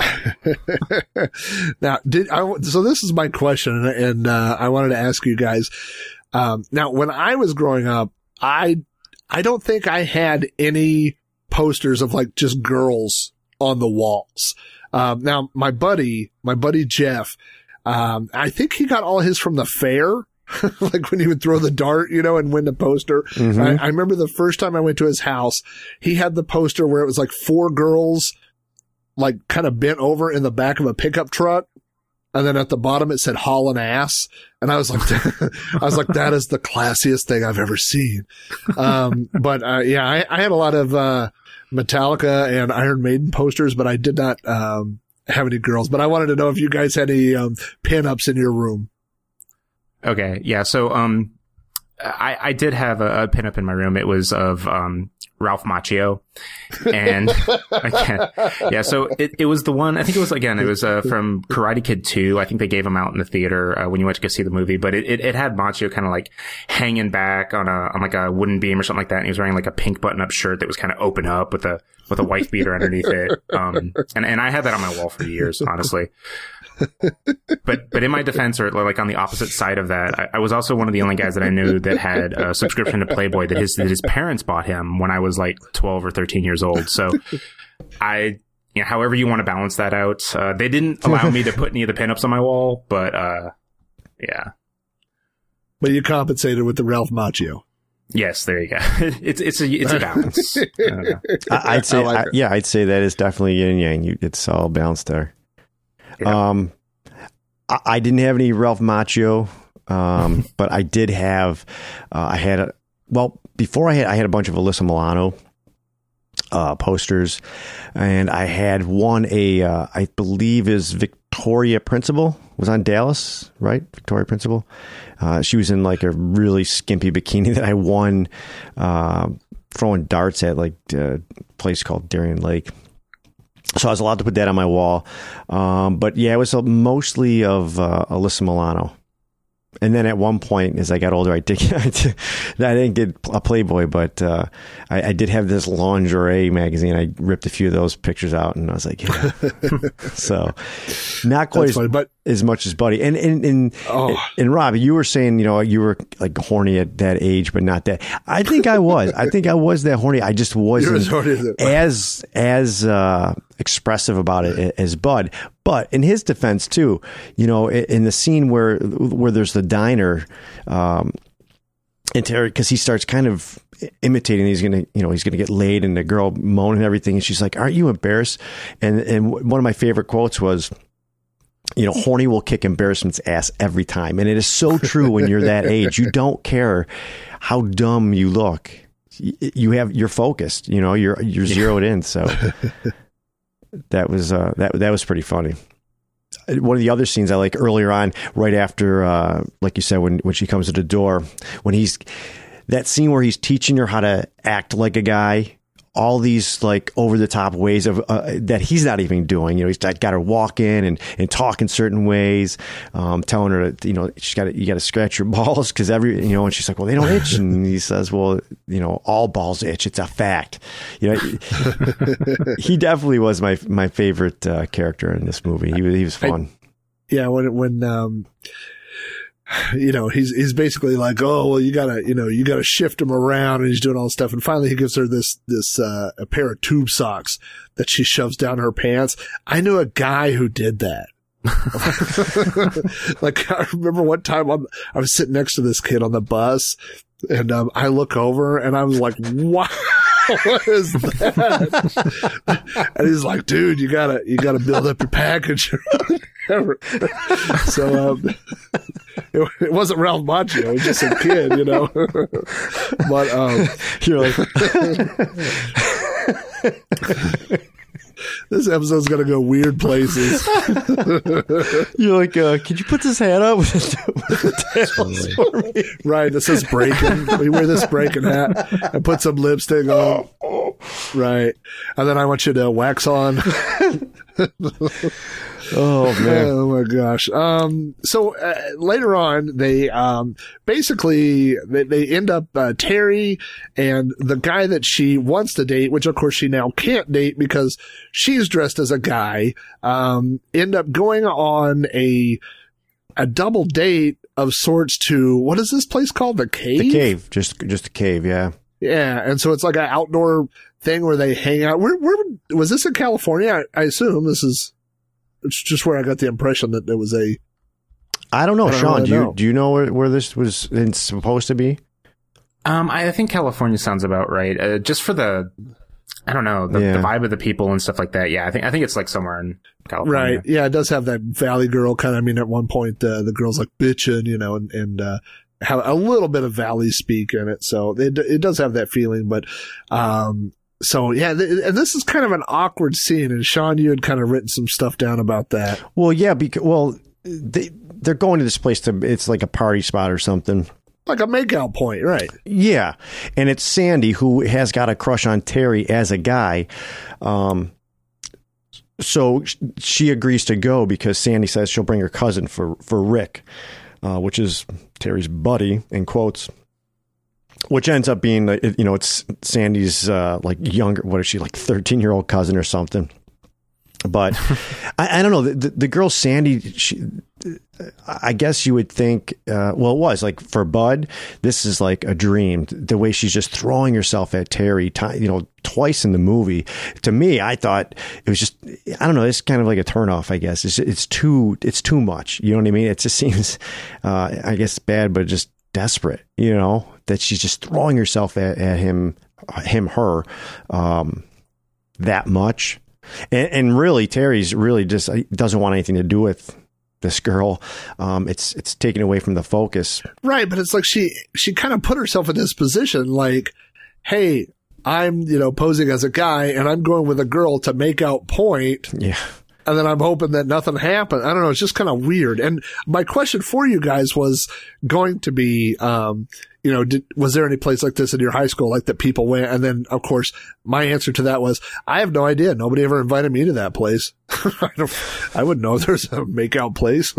Now, did I, so this is my question, and, uh, I wanted to ask you guys, um, now when I was growing up, I, I don't think I had any posters of like just girls on the walls. Um, now my buddy, my buddy Jeff, um, I think he got all his from the fair. Like when he would throw the dart, you know, and win the poster. Mm-hmm. I, I remember the first time I went to his house, he had the poster where it was like four girls, like kind of bent over in the back of a pickup truck. And then at the bottom, it said haul an ass. And I was like, I was like, that is the classiest thing I've ever seen. Um, but, uh, yeah, I, I had a lot of, uh, Metallica and Iron Maiden posters, but I did not, um, have any girls. But I wanted to know if you guys had any, um, pinups in your room. Okay. Yeah. So, um, I, I did have a, a pinup in my room. It was of, um, Ralph Macchio. And again, yeah, so it, it was the one, I think it was, again, it was, uh, from Karate Kid two. I think they gave him out in the theater, uh, when you went to go see the movie, but it, it, it had Macchio kind of like hanging back on a, on like a wooden beam or something like that. And he was wearing like a pink button up shirt that was kind of open up with a, with a wife beater underneath it. Um, and, and I had that on my wall for years, honestly. But but in my defense, or like on the opposite side of that, I, I was also one of the only guys that I knew that had a subscription to Playboy that his that his parents bought him when I was like twelve or thirteen years old. So I, you know, however you want to balance that out, uh, they didn't allow me to put any of the pinups on my wall, but uh, yeah. But you compensated with the Ralph Macchio. Yes, there you go. It's it's a it's a balance. I I'd say I like I, yeah, I'd say that is definitely yin and yang. You, it's all balanced there. Yeah. Um, I, I didn't have any Ralph Macchio, um, but I did have, uh, I had a, well, before I had, I had a bunch of Alyssa Milano, uh, posters, and I had one, a, uh, I believe is Victoria Principal was on Dallas, right? Victoria Principal. Uh, she was in like a really skimpy bikini that I won, uh, throwing darts at like a place called Darien Lake. So I was allowed to put that on my wall. Um, but yeah, it was mostly of uh, Alyssa Milano. And then at one point, as I got older, I did, I, did, I didn't get a Playboy, but uh, I, I did have this lingerie magazine. I ripped a few of those pictures out, and I was like, yeah. So not quite as, funny, but, as much as Buddy. And and and, oh. and Rob, you were saying, you know, you were like horny at that age, but not that. I think I was. I think I was that horny. I just wasn't as as uh, expressive about it as Bud. But in his defense too, you know, in the scene where where there's the diner, um, and Terry, because he starts kind of imitating, he's gonna, you know, he's gonna get laid, and the girl moaning and everything, and she's like, "Aren't you embarrassed?" And and one of my favorite quotes was, you know, horny will kick embarrassment's ass every time, and it is so true when you're that age. You don't care how dumb you look. You have you're focused. You know, you're you're zeroed in. So. That was uh, that that was pretty funny. One of the other scenes I like earlier on, right after, uh, like you said, when when she comes to the door, when he's that scene where he's teaching her how to act like a guy, all these like over the top ways of uh, that he's not even doing. You know, he's got her walk in and, and talk in certain ways, um, telling her, to, you know, she's got you got to scratch your balls because every, you know, and she's like, well, they don't itch, and he says, well, you know, all balls itch. It's a fact. You know, he definitely was my my favorite uh, character in this movie. He was he was fun. I, yeah, when when um. you know, he's, he's basically like, oh, well, you gotta, you know, you gotta shift him around, and he's doing all this stuff. And finally he gives her this, this, uh, a pair of tube socks that she shoves down her pants. I knew a guy who did that. Like, I remember one time I'm, I was sitting next to this kid on the bus, and, um, I look over and I was like, wow. What is that? And he's like, dude, you gotta, you gotta build up your package. So, um, it, it wasn't Ralph Macchio. It was just a kid, you know. But, um, you're like, this episode's gonna go weird places. You're like, uh, could you put this hat up with the tails for me? Right, it says breaking. We wear this breaking hat and put some lipstick on. Right. And then I want you to wax on. Oh man! Oh my gosh! Um, so uh, later on, they um, basically they, they end up uh, Terry and the guy that she wants to date, which of course she now can't date because she's dressed as a guy. Um, end up going on a a double date of sorts to, what is this place called? The Cave. The Cave, just just a cave, yeah. Yeah, and so it's like an outdoor thing where they hang out. Where, where was this in California? I, I assume this is. It's just where I got the impression that there was a. I don't know, I don't Sean. really do you know. do you know where, where this was supposed to be? Um, I think California sounds about right. Uh, just for the, I don't know, the, Yeah. the vibe of the people and stuff like that. Yeah, I think I think it's like somewhere in California. Right. Yeah, it does have that Valley Girl kind of. I mean, at one point, uh, the girl's like bitching, you know, and, and, uh, have a little bit of Valley speak in it. So it, it does have that feeling, but, um, so yeah, th- and this is kind of an awkward scene. And Sean, you had kind of written some stuff down about that. Well, yeah, because well, they they're going to this place to. It's like a party spot or something. Like a makeout point, right? Yeah, and it's Sandy who has got a crush on Terry as a guy. Um, so sh- she agrees to go because Sandy says she'll bring her cousin for for Rick, uh, which is Terry's buddy in quotes. Which ends up being, like, you know, it's Sandy's uh, like younger. What is she, like thirteen year old cousin or something? But I, I don't know. The, the, the girl Sandy, she, I guess you would think, uh, well, it was like for Bud, this is like a dream. The way she's just throwing herself at Terry, t- you know, twice in the movie. To me, I thought it was just, I don't know. It's kind of like a turnoff, I guess. It's it's too it's too much. You know what I mean? It just seems, uh, I guess, bad, but just desperate. You know, that she's just throwing herself at, at him, him, her, um, that much. And, and really, Terry's really just doesn't want anything to do with this girl. Um, it's it's taken away from the focus. Right, but it's like she she kind of put herself in this position, like, hey, I'm, you know, posing as a guy and I'm going with a girl to make out point. Yeah. And then I'm hoping that nothing happened. I don't know. It's just kind of weird. And my question for you guys was going to be, um, you know, did, was there any place like this in your high school, like that people went? And then, of course, my answer to that was, I have no idea. Nobody ever invited me to that place. I don't, I wouldn't know if there's a makeout place.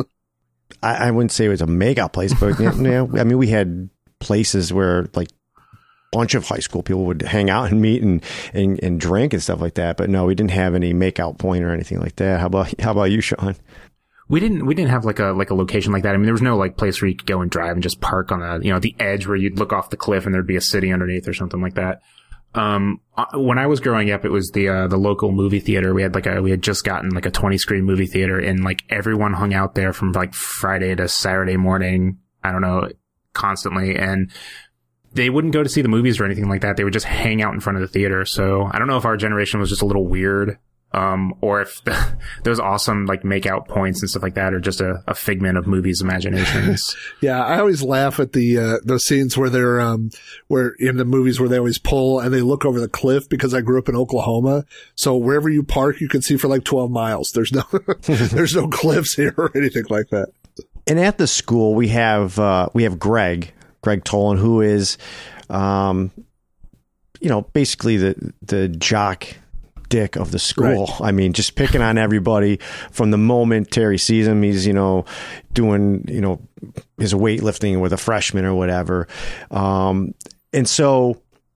I, I wouldn't say it was a makeout place, but you know, I mean, we had places where like bunch of high school people would hang out and meet and, and, and drink and stuff like that. But no, we didn't have any makeout point or anything like that. How about, how about you, Sean? We didn't, we didn't have like a, like a location like that. I mean, there was no like place where you could go and drive and just park on a, you know, the edge where you'd look off the cliff and there'd be a city underneath or something like that. Um, when I was growing up, it was the, uh, the local movie theater. We had like a, we had just gotten like a twenty screen movie theater and like everyone hung out there from like Friday to Saturday morning. I don't know, constantly. And they wouldn't go to see the movies or anything like that. They would just hang out in front of the theater. So I don't know if our generation was just a little weird, um, or if the, those awesome like make out points and stuff like that are just a, a figment of movies' imaginations. Yeah, I always laugh at the uh, those scenes where they're um where in the movies where they always pull and they look over the cliff, because I grew up in Oklahoma. So wherever you park, you can see for like twelve miles. There's no there's no cliffs here or anything like that. And at the school, we have uh, we have Greg. Greg Tolan, who is, um, you know, basically the the jock dick of the school. Right. I mean, just picking on everybody from the moment Terry sees him. He's, you know, doing, you know, his weightlifting with a freshman or whatever. Um, and so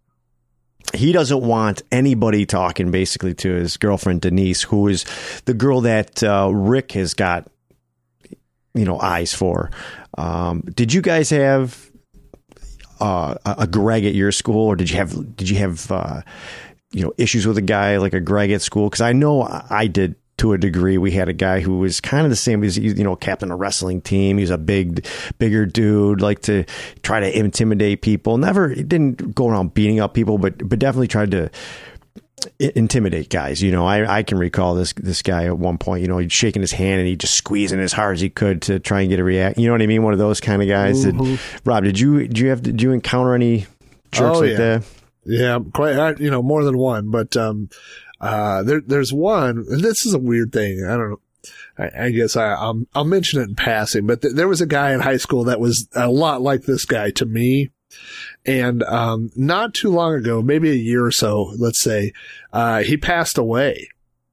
he doesn't want anybody talking basically to his girlfriend, Denise, who is the girl that uh, Rick has got, you know, eyes for. Um, did you guys have Uh, a Greg at your school, or did you have did you have uh, you know issues with a guy like a Greg at school? Because I know I did to a degree. We had a guy who was kind of the same as, you know, captain of a wrestling team. He was a big, bigger dude, like to try to intimidate people. Never, he didn't go around beating up people, but but definitely tried to intimidate guys. You know, I, I can recall this this guy at one point, you know, he'd shaking his hand and he'd just squeezing as hard as he could to try and get a react. You know what I mean? One of those kind of guys. Mm-hmm. That, Rob, did you did you have did you encounter any jerks oh, like yeah. that? Yeah, quite. You know, more than one. But um, uh, there there's one. And this is a weird thing. I don't know. I, I guess I I'll, I'll mention it in passing. But th- there was a guy in high school that was a lot like this guy to me. And, um, not too long ago, maybe a year or so, let's say, uh, he passed away.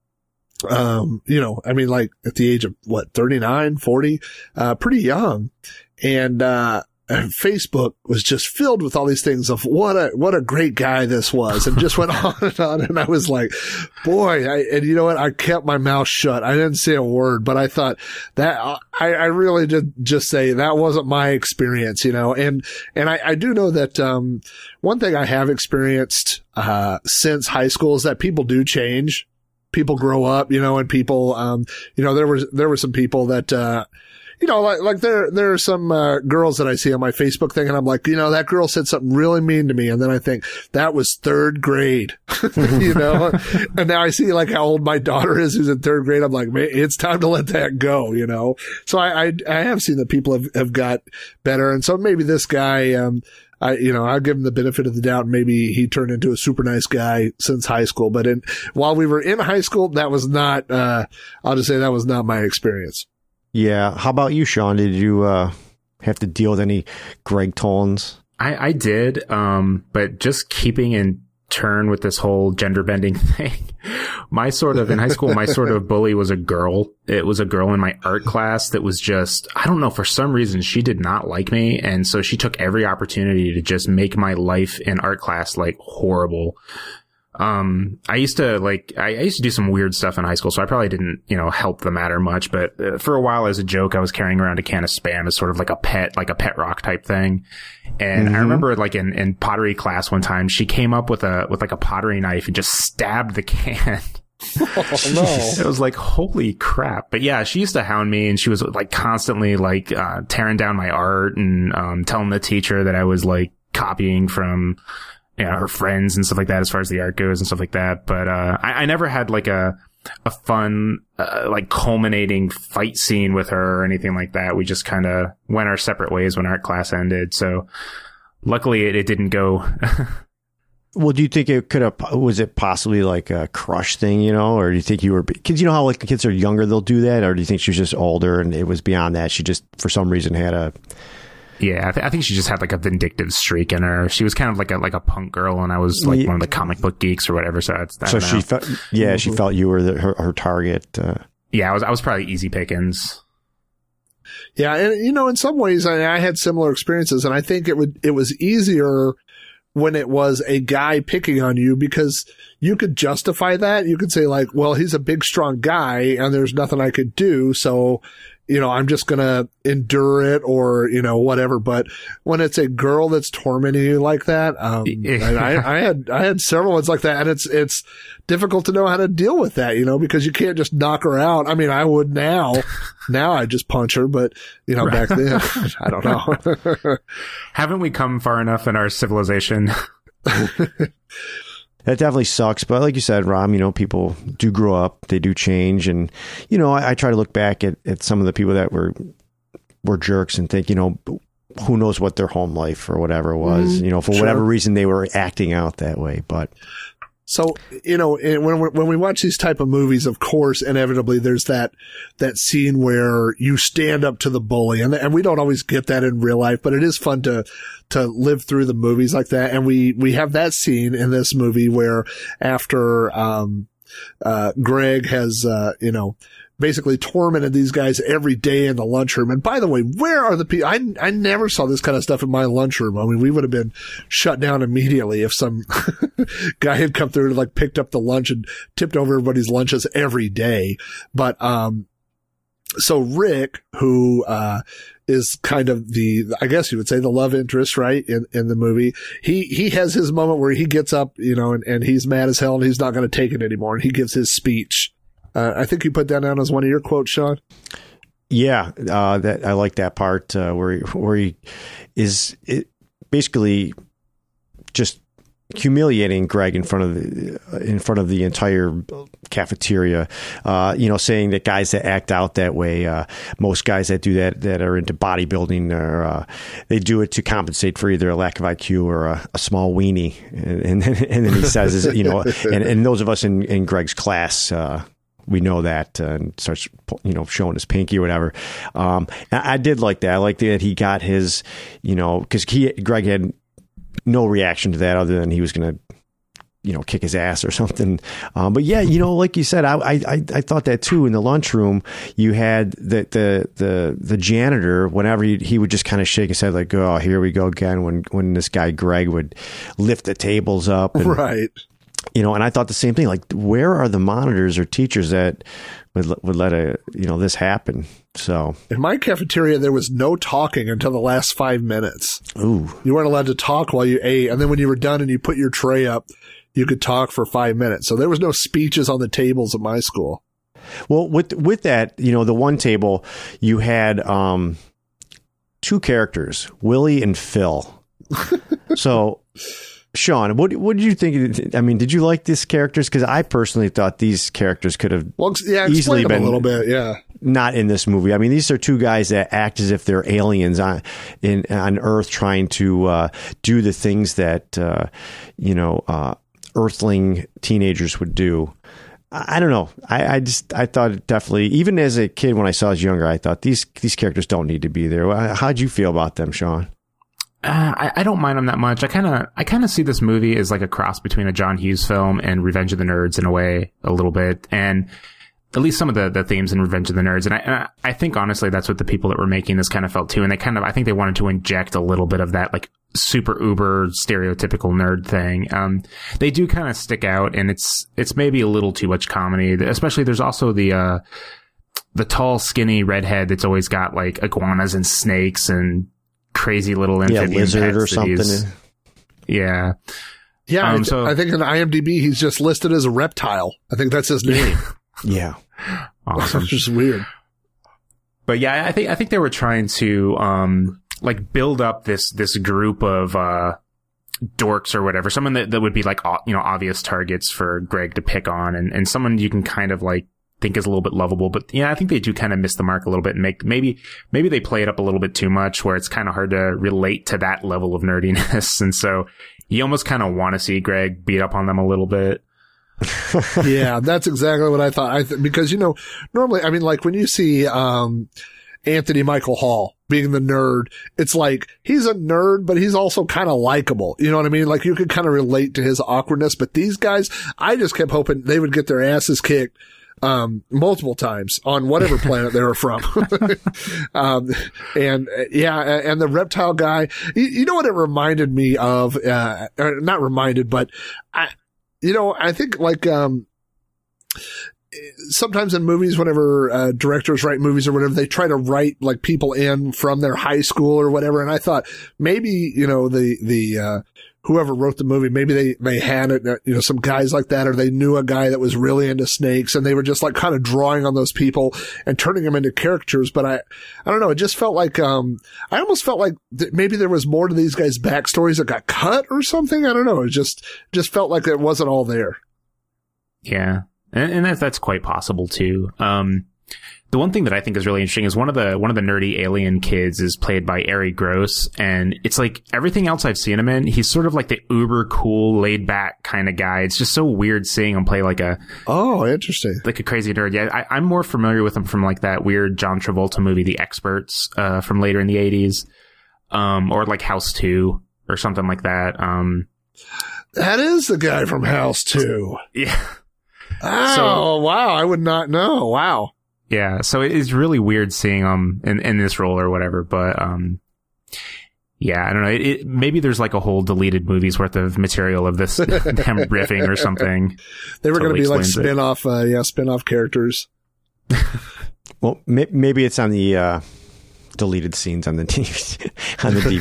Um, you know, I mean, like at the age of what, thirty-nine, forty, uh, pretty young. And, uh, and Facebook was just filled with all these things of what a, what a great guy this was, and just went on and on. And I was like, boy, I, and you know what? I kept my mouth shut. I didn't say a word, but I thought that I, I really did just say that wasn't my experience, you know, and, and I, I do know that, um, one thing I have experienced, uh, since high school is that people do change. People grow up, you know, and people, um, you know, there was, there were some people that, uh, you know, like, like there, there are some, uh, girls that I see on my Facebook thing, and I'm like, you know, that girl said something really mean to me. And then I think that was third grade, you know, and now I see like how old my daughter is, who's in third grade. I'm like, man, it's time to let that go, you know? So I, I, I have seen that people have, have got better. And so maybe this guy, um, I, you know, I'll give him the benefit of the doubt. Maybe he turned into a super nice guy since high school, but in, while we were in high school, that was not, uh, I'll just say that was not my experience. Yeah. How about you, Sean? Did you uh, have to deal with any Greg Tollins? I, I did, um, but just keeping in turn with this whole gender bending thing. My sort of, in high school, my sort of bully was a girl. It was a girl in my art class that was just, I don't know, for some reason, she did not like me. And so she took every opportunity to just make my life in art class like horrible. Um, I used to like, I, I used to do some weird stuff in high school, so I probably didn't, you know, help the matter much. But uh, for a while, as a joke, I was carrying around a can of Spam as sort of like a pet, like a pet rock type thing. And mm-hmm. I remember like in, in pottery class one time, she came up with a, with like a pottery knife and just stabbed the can. Oh no. It was like, holy crap. But yeah, she used to hound me, and she was like constantly like, uh, tearing down my art and, um, telling the teacher that I was like copying from, you know, her friends and stuff like that, as far as the art goes and stuff like that. But, uh, I, I never had like a, a fun, uh, like culminating fight scene with her or anything like that. We just kind of went our separate ways when art class ended. So luckily it, it didn't go. Well, do you think it could have, was it possibly like a crush thing, you know, or do you think you were, kids, you know how like kids are younger, they'll do that? Or do you think she was just older and it was beyond that? She just, for some reason, had a, yeah, I, th- I think she just had like a vindictive streak in her. She was kind of like a like a punk girl, and I was like yeah. one of the comic book geeks or whatever. So it's, I so she felt, yeah, she felt you were the, her her target. Uh. Yeah, I was I was probably easy pickings. Yeah, and you know, in some ways, I, I had similar experiences, and I think it would it was easier when it was a guy picking on you, because you could justify that. You could say like, well, he's a big, strong guy, and there's nothing I could do, so, you know, I'm just going to endure it, or, you know, whatever. But when it's a girl that's tormenting you like that, um, I, I had, I had several ones like that, and it's, it's difficult to know how to deal with that, you know, because you can't just knock her out. I mean, I would now, now I just punch her, but, you know, back then, I don't know. Haven't we come far enough in our civilization? That definitely sucks. But like you said, Rob, you know, people do grow up, they do change. And, you know, I, I try to look back at, at some of the people that were were jerks and think, you know, who knows what their home life or whatever was, mm, you know, for sure. whatever reason they were acting out that way. But so, you know, when we when we watch these type of movies, of course, inevitably there's that that scene where you stand up to the bully, and and we don't always get that in real life, but it is fun to to live through the movies like that. And we we have that scene in this movie where after um uh Greg has uh you know basically tormented these guys every day in the lunchroom. And by the way, where are the people? I, I never saw this kind of stuff in my lunchroom. I mean, we would have been shut down immediately if some guy had come through and like picked up the lunch and tipped over everybody's lunches every day. But, um, so Rick, who, uh, is kind of the, I guess you would say the love interest, right? In, in the movie, he, he has his moment where he gets up, you know, and, and he's mad as hell and he's not going to take it anymore. And he gives his speech. Uh, I think you put that down as one of your quotes, Sean. Yeah, uh, that I like that part uh, where he, where he is it basically just humiliating Greg in front of the, in front of the entire cafeteria. Uh, you know, saying that guys that act out that way, uh, most guys that do that that are into bodybuilding, or uh, they do it to compensate for either a lack of I Q or a, a small weenie. And, and then and then he says, is, you know, and, and those of us in, in Greg's class. Uh, We know that, uh, and starts, you know, showing his pinky or whatever. Um, I, I did like that. I liked that he got his, you know, because he Greg had no reaction to that other than he was going to you know, kick his ass or something. Um, but yeah, you know, like you said, I, I, I thought that too. In the lunchroom, you had the, the, the, the janitor, whenever he, he would just kind of shake his head like, oh, here we go again. When, when this guy, Greg, would lift the tables up. And, right. You know, and I thought the same thing, like, where are the monitors or teachers that would, would let a, you know, this happen? So in my cafeteria, there was no talking until the last five minutes. Ooh. You weren't allowed to talk while you ate. And then when you were done and you put your tray up, you could talk for five minutes. So there was no speeches on the tables at my school. Well, with with that, you know, the one table, you had um, two characters, Willie and Phil. So, Sean, what what did you think? I mean, did you like these characters? Because I personally thought these characters could have well, yeah, easily been a little bit, yeah. Not in this movie. I mean, these are two guys that act as if they're aliens on in on Earth, trying to uh, do the things that uh, you know uh, Earthling teenagers would do. I, I don't know. I, I just I thought it definitely, even as a kid when I saw as younger, I thought these these characters don't need to be there. How'd you feel about them, Sean? Uh, I, I don't mind them that much. I kind of, I kind of see this movie as like a cross between a John Hughes film and Revenge of the Nerds in a way, a little bit, and at least some of the, the themes in Revenge of the Nerds. And I, and I, I think honestly, that's what the people that were making this kind of felt too. And they kind of, I think they wanted to inject a little bit of that like super uber stereotypical nerd thing. Um, they do kind of stick out, and it's, it's maybe a little too much comedy. Especially, there's also the, uh, the tall, skinny redhead that's always got like iguanas and snakes and crazy little amphibian yeah, lizard or something. Yeah. Yeah. Um, I, th- so, I think in IMDb, he's just listed as a reptile. I think that's his name. Yeah. Awesome. Which is weird. But yeah, I think, I think they were trying to, um, like build up this, this group of, uh, dorks or whatever, someone that, that would be like, you know, obvious targets for Greg to pick on, and, and someone you can kind of like think is a little bit lovable. But yeah, I think they do kind of miss the mark a little bit and make, maybe, maybe they play it up a little bit too much, where it's kind of hard to relate to that level of nerdiness. And so you almost kind of want to see Greg beat up on them a little bit. Yeah, that's exactly what I thought. I th- because, you know, normally, I mean, like when you see, um, Anthony Michael Hall being the nerd, it's like he's a nerd, but he's also kind of likable. You know what I mean? Like you could kind of relate to his awkwardness, but these guys, I just kept hoping they would get their asses kicked um, multiple times on whatever planet they were from. um, and uh, yeah, and the reptile guy, you, you know what it reminded me of, uh, or not reminded, but I, you know, I think like, um, sometimes in movies, whenever uh, directors write movies or whatever, they try to write like people in from their high school or whatever. And I thought maybe, you know, the, the, uh, whoever wrote the movie, maybe they, they had it, you know, some guys like that, or they knew a guy that was really into snakes, and they were just like kind of drawing on those people and turning them into characters. But I, I don't know. It just felt like, um, I almost felt like th- maybe there was more to these guys' backstories that got cut or something. I don't know. It just, just felt like it wasn't all there. Yeah. And, and that's, that's quite possible too. Um, the one thing that I think is really interesting is one of the, one of the nerdy alien kids is played by Ari Gross. And it's like everything else I've seen him in, he's sort of like the uber cool, laid back kind of guy. It's just so weird seeing him play like a, oh, interesting. Like a crazy nerd. Yeah. I, I'm more familiar with him from like that weird John Travolta movie, The Experts, uh, from later in the eighties. Um, or like House two or something like that. Um, that is the guy from House two. Yeah. Oh, so, wow. I would not know. Wow. Yeah. So it is really weird seeing him in, in this role or whatever. But, um, yeah, I don't know. It, it, maybe there's like a whole deleted movie's worth of material of this, them riffing or something. They were totally going to be like spin off, uh, yeah, spin off characters. Well, may- maybe it's on the, uh, deleted scenes on the D V D, on the D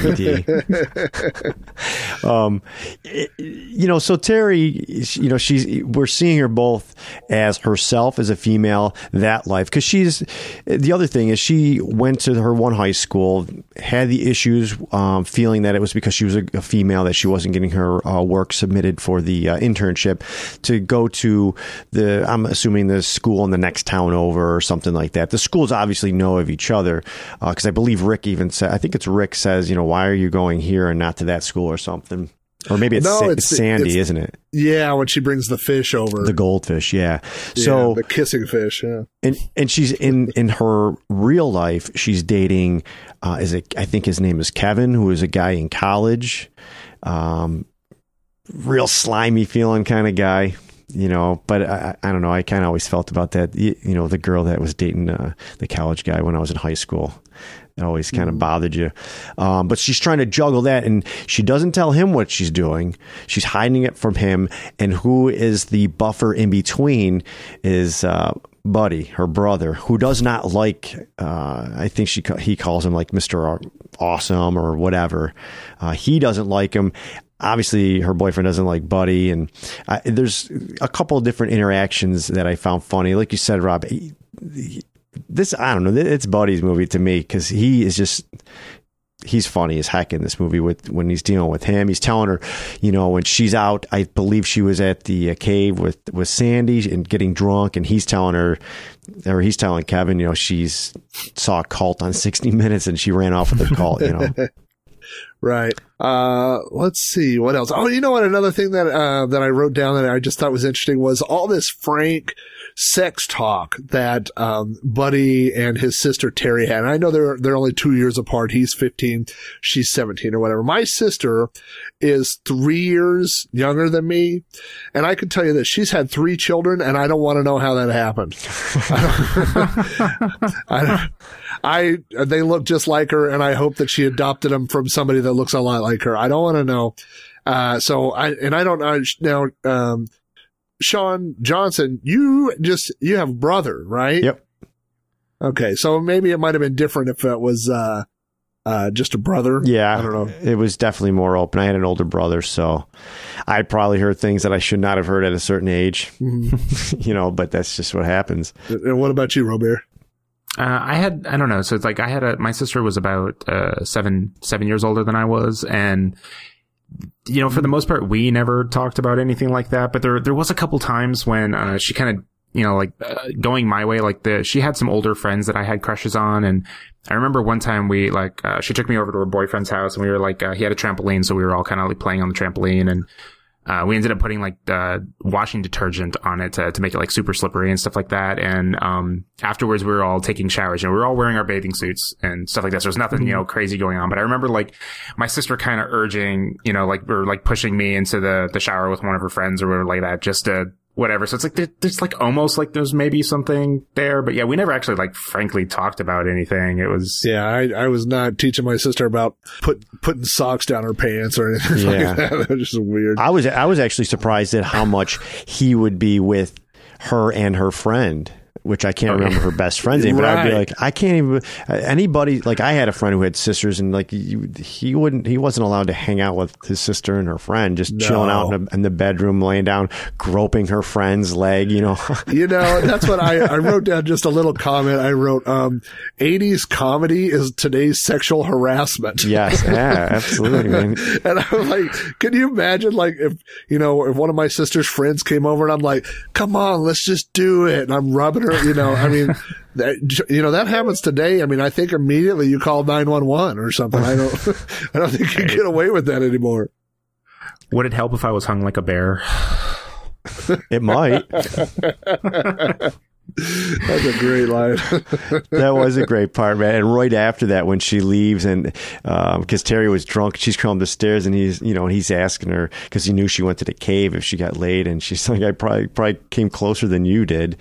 V D. um, it, you know, so Terry, you know, she's, we're seeing her both as herself as a female, that life. Because she's, the other thing is she went to her one high school, had the issues, um, feeling that it was because she was a, a female that she wasn't getting her uh, work submitted for the uh, internship, to go to the, I'm assuming the school in the next town over or something like that. The schools obviously know of each other, uh, because I believe Rick even said, I think it's Rick says, you know, why are you going here and not to that school or something? Or maybe it's, no, Sa- it's, it's Sandy, it's, isn't it? Yeah, when she brings the fish over. The goldfish, yeah. yeah so the kissing fish, yeah. And and she's in, in her real life, she's dating, uh, is it, I think his name is Kevin, who is a guy in college. Um, real slimy feeling kind of guy. You know, but I, I don't know. I kind of always felt about that. You, you know, the girl that was dating uh, the college guy when I was in high school. It always kind of bothered you. Um, but she's trying to juggle that, and she doesn't tell him what she's doing. She's hiding it from him. And who is the buffer in between is uh, Buddy, her brother, who does not like, uh, I think she he calls him like Mister Awesome or whatever. Uh, he doesn't like him. Obviously, her boyfriend doesn't like Buddy, and uh, there's a couple of different interactions that I found funny. Like you said, Rob, he, he, this, I don't know, it's Buddy's movie to me because he is just, he's funny as heck in this movie with when he's dealing with him. He's telling her, you know, when she's out, I believe she was at the uh, cave with, with Sandy and getting drunk, and he's telling her, or he's telling Kevin, you know, she's saw a cult on sixty minutes and she ran off with the cult, you know. Right. Uh, let's see what else. Oh, you know what? Another thing that, uh, that I wrote down that I just thought was interesting was all this frank sex talk that, um, Buddy and his sister Terry had. And I know they're, they're only two years apart. He's fifteen, she's seventeen or whatever. My sister is three years younger than me. And I can tell you this, she's had three children and I don't want to know how that happened. I don't, I, they look just like her, and I hope that she adopted them from somebody that looks a lot like her. I don't want to know. Uh, so I, and I don't know now, um, Sean Johnson, you just, you have a brother, right? Yep. Okay. So maybe it might have been different if it was, uh, uh, just a brother. Yeah. I don't know. It was definitely more open. I had an older brother, so I probably heard things that I should not have heard at a certain age, mm-hmm. you know, but that's just what happens. And what about you, Robert? Uh, I had, I don't know. So it's like I had a, my sister was about, uh, seven, seven years older than I was. And, you know, for the most part, we never talked about anything like that. But there, there was a couple times when, uh, she kind of, you know, like, uh, going my way, like the, she had some older friends that I had crushes on. And I remember one time we, like, uh, she took me over to her boyfriend's house and we were like, uh, he had a trampoline. So we were all kind of like playing on the trampoline, and Uh, we ended up putting like uh, washing detergent on it to, to make it like super slippery and stuff like that. And um, afterwards, we were all taking showers, and we were all wearing our bathing suits and stuff like that. So there's nothing, you know, crazy going on. But I remember like my sister kind of urging, you know, like or like pushing me into the the shower with one of her friends or whatever like that, just to whatever. So it's like there, there's like almost like there's maybe something there, but yeah, we never actually like frankly talked about anything. It was yeah, I, I was not teaching my sister about put putting socks down her pants or anything yeah. like that. That was just weird. I was I was actually surprised at how much he would be with her and her friend, which I can't okay. remember her best friend's name, but right. I'd be like, I can't even, anybody, like I had a friend who had sisters, and like you, he wouldn't, he wasn't allowed to hang out with his sister and her friend, just no. chilling out in, a, in the bedroom, laying down, groping her friend's leg, you know. You know, that's what I, I wrote down just a little comment. I wrote, um, eighties comedy is today's sexual harassment. Yes, yeah, absolutely, man. And I was like, can you imagine, like, if, you know, if one of my sister's friends came over and I'm like, come on, let's just do it. And I'm rubbing her. You know, I mean, that, you know, that happens today. I mean, I think immediately you call nine one one or something. I don't, I don't think you get away with that anymore. Would it help if I was hung like a bear? It might. That's a great line. That was a great part, man. And right after that, when she leaves, and um, because Terry was drunk, she's coming the stairs, and he's, you know, and he's asking her because he knew she went to the cave if she got laid, and she's like, I probably probably came closer than you did.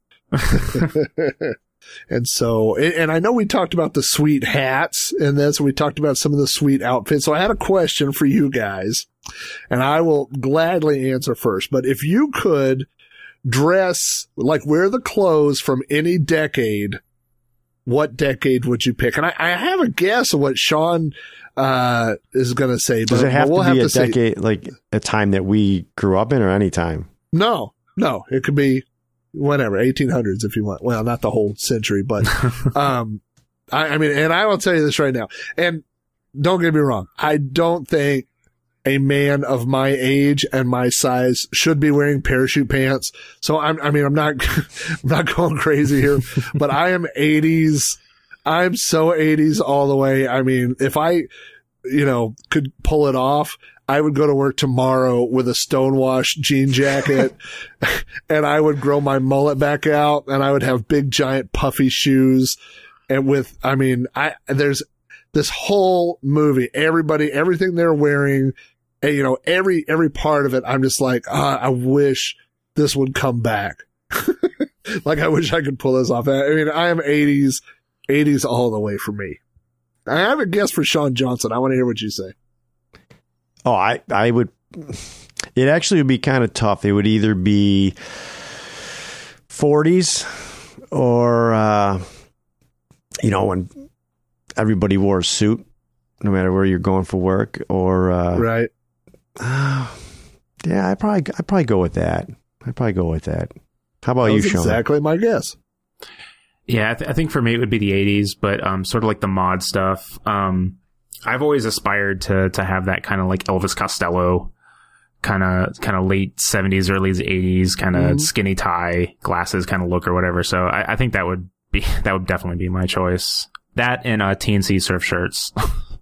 And so, and I know we talked about the sweet hats and this, we talked about some of the sweet outfits. So I had a question for you guys, and I will gladly answer first. But if you could dress, like wear the clothes from any decade, what decade would you pick? And I, I have a guess of what Sean uh, is going to say. Does but it have we'll to be have a to decade, say, like a time that we grew up in, or any time? No, no, it could be whatever, eighteen hundreds if you want. Well, not the whole century, but, um, I, I mean, and I will tell you this right now, and don't get me wrong, I don't think a man of my age and my size should be wearing parachute pants. So I'm, I mean, I'm not, I'm not going crazy here, but I am eighties. I'm so eighties all the way. I mean, if I, you know, could pull it off, I would go to work tomorrow with a stonewashed jean jacket and I would grow my mullet back out, and I would have big giant puffy shoes. And with, I mean, I, there's this whole movie, everybody, everything they're wearing and, you know, every, every part of it, I'm just like, ah, I wish this would come back. Like, I wish I could pull this off. I mean, I am eighties, eighties all the way for me. I have a guess for Sean Johnson. I want to hear what you say. Oh, I, I would, it actually would be kind of tough. It would either be forties or, uh, you know, when everybody wore a suit, no matter where you're going for work, or, uh, right. Uh, yeah, I probably, I'd probably go with that. I'd probably go with that. How about that you, was Sean? Exactly my guess. Yeah, I, th- I think for me it would be the eighties, but um, sort of like the mod stuff. Um, I've always aspired to to have that kind of like Elvis Costello, kind of kind of late seventies, early eighties, kind of mm-hmm. skinny tie, glasses kind of look or whatever. So I, I think that would be that would definitely be my choice. That and uh, T N C surf shirts.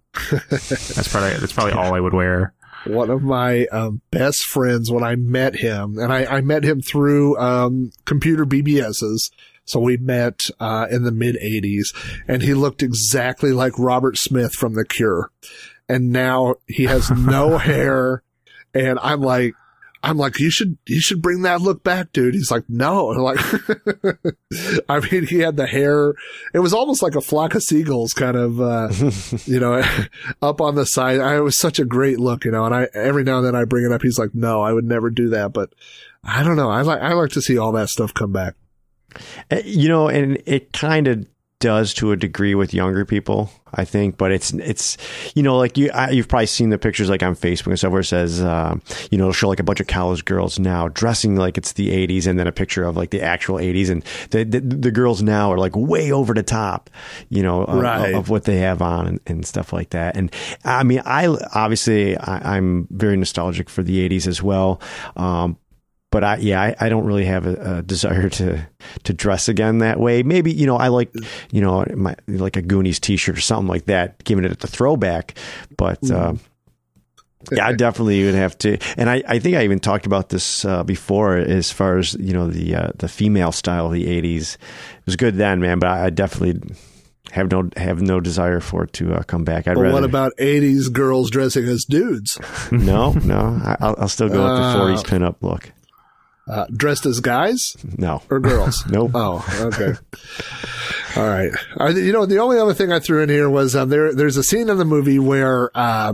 that's probably that's probably all I would wear. One of my um, best friends, when I met him, and I, I met him through um, computer B B Ss. So we met uh, in the mid eighties, and he looked exactly like Robert Smith from The Cure. And now he has no hair, and I'm like, I'm like, you should, you should bring that look back, dude. He's like, no. And I'm like, I mean, he had the hair. It was almost like a flock of seagulls kind of, uh, you know, up on the side. I, it was such a great look, you know, and I, every now and then I bring it up. He's like, no, I would never do that. But I don't know. I like, I like to see all that stuff come back. You know, and it kind of does to a degree with younger people, I think, but it's, it's, you know, like you, I, you've probably seen the pictures like on Facebook and stuff where it says, uh, you know, it'll show like a bunch of college girls now dressing like it's the eighties, and then a picture of like the actual eighties, and the, the, the girls now are like way over the top, you know, of, right. of what they have on and, and stuff like that. And I mean, I obviously I, I'm very nostalgic for the eighties as well. Um, But I, yeah, I, I don't really have a, a desire to, to dress again that way. Maybe, you know, I like, you know, my, like a Goonies t-shirt or something like that, giving it the throwback. But, mm. uh, yeah, I definitely would have to. And I, I think I even talked about this, uh, before as far as, you know, the, uh, the female style of the eighties. It was good then, man, but I, I definitely have no, have no desire for it to uh, come back. I'd but rather. What about eighties girls dressing as dudes? no, no, I, I'll, I'll still go with the forties pinup look. Uh, dressed as guys? No. Or girls? Nope. Oh, okay. All right. Uh, you know, the only other thing I threw in here was um, there. There's a scene in the movie where uh,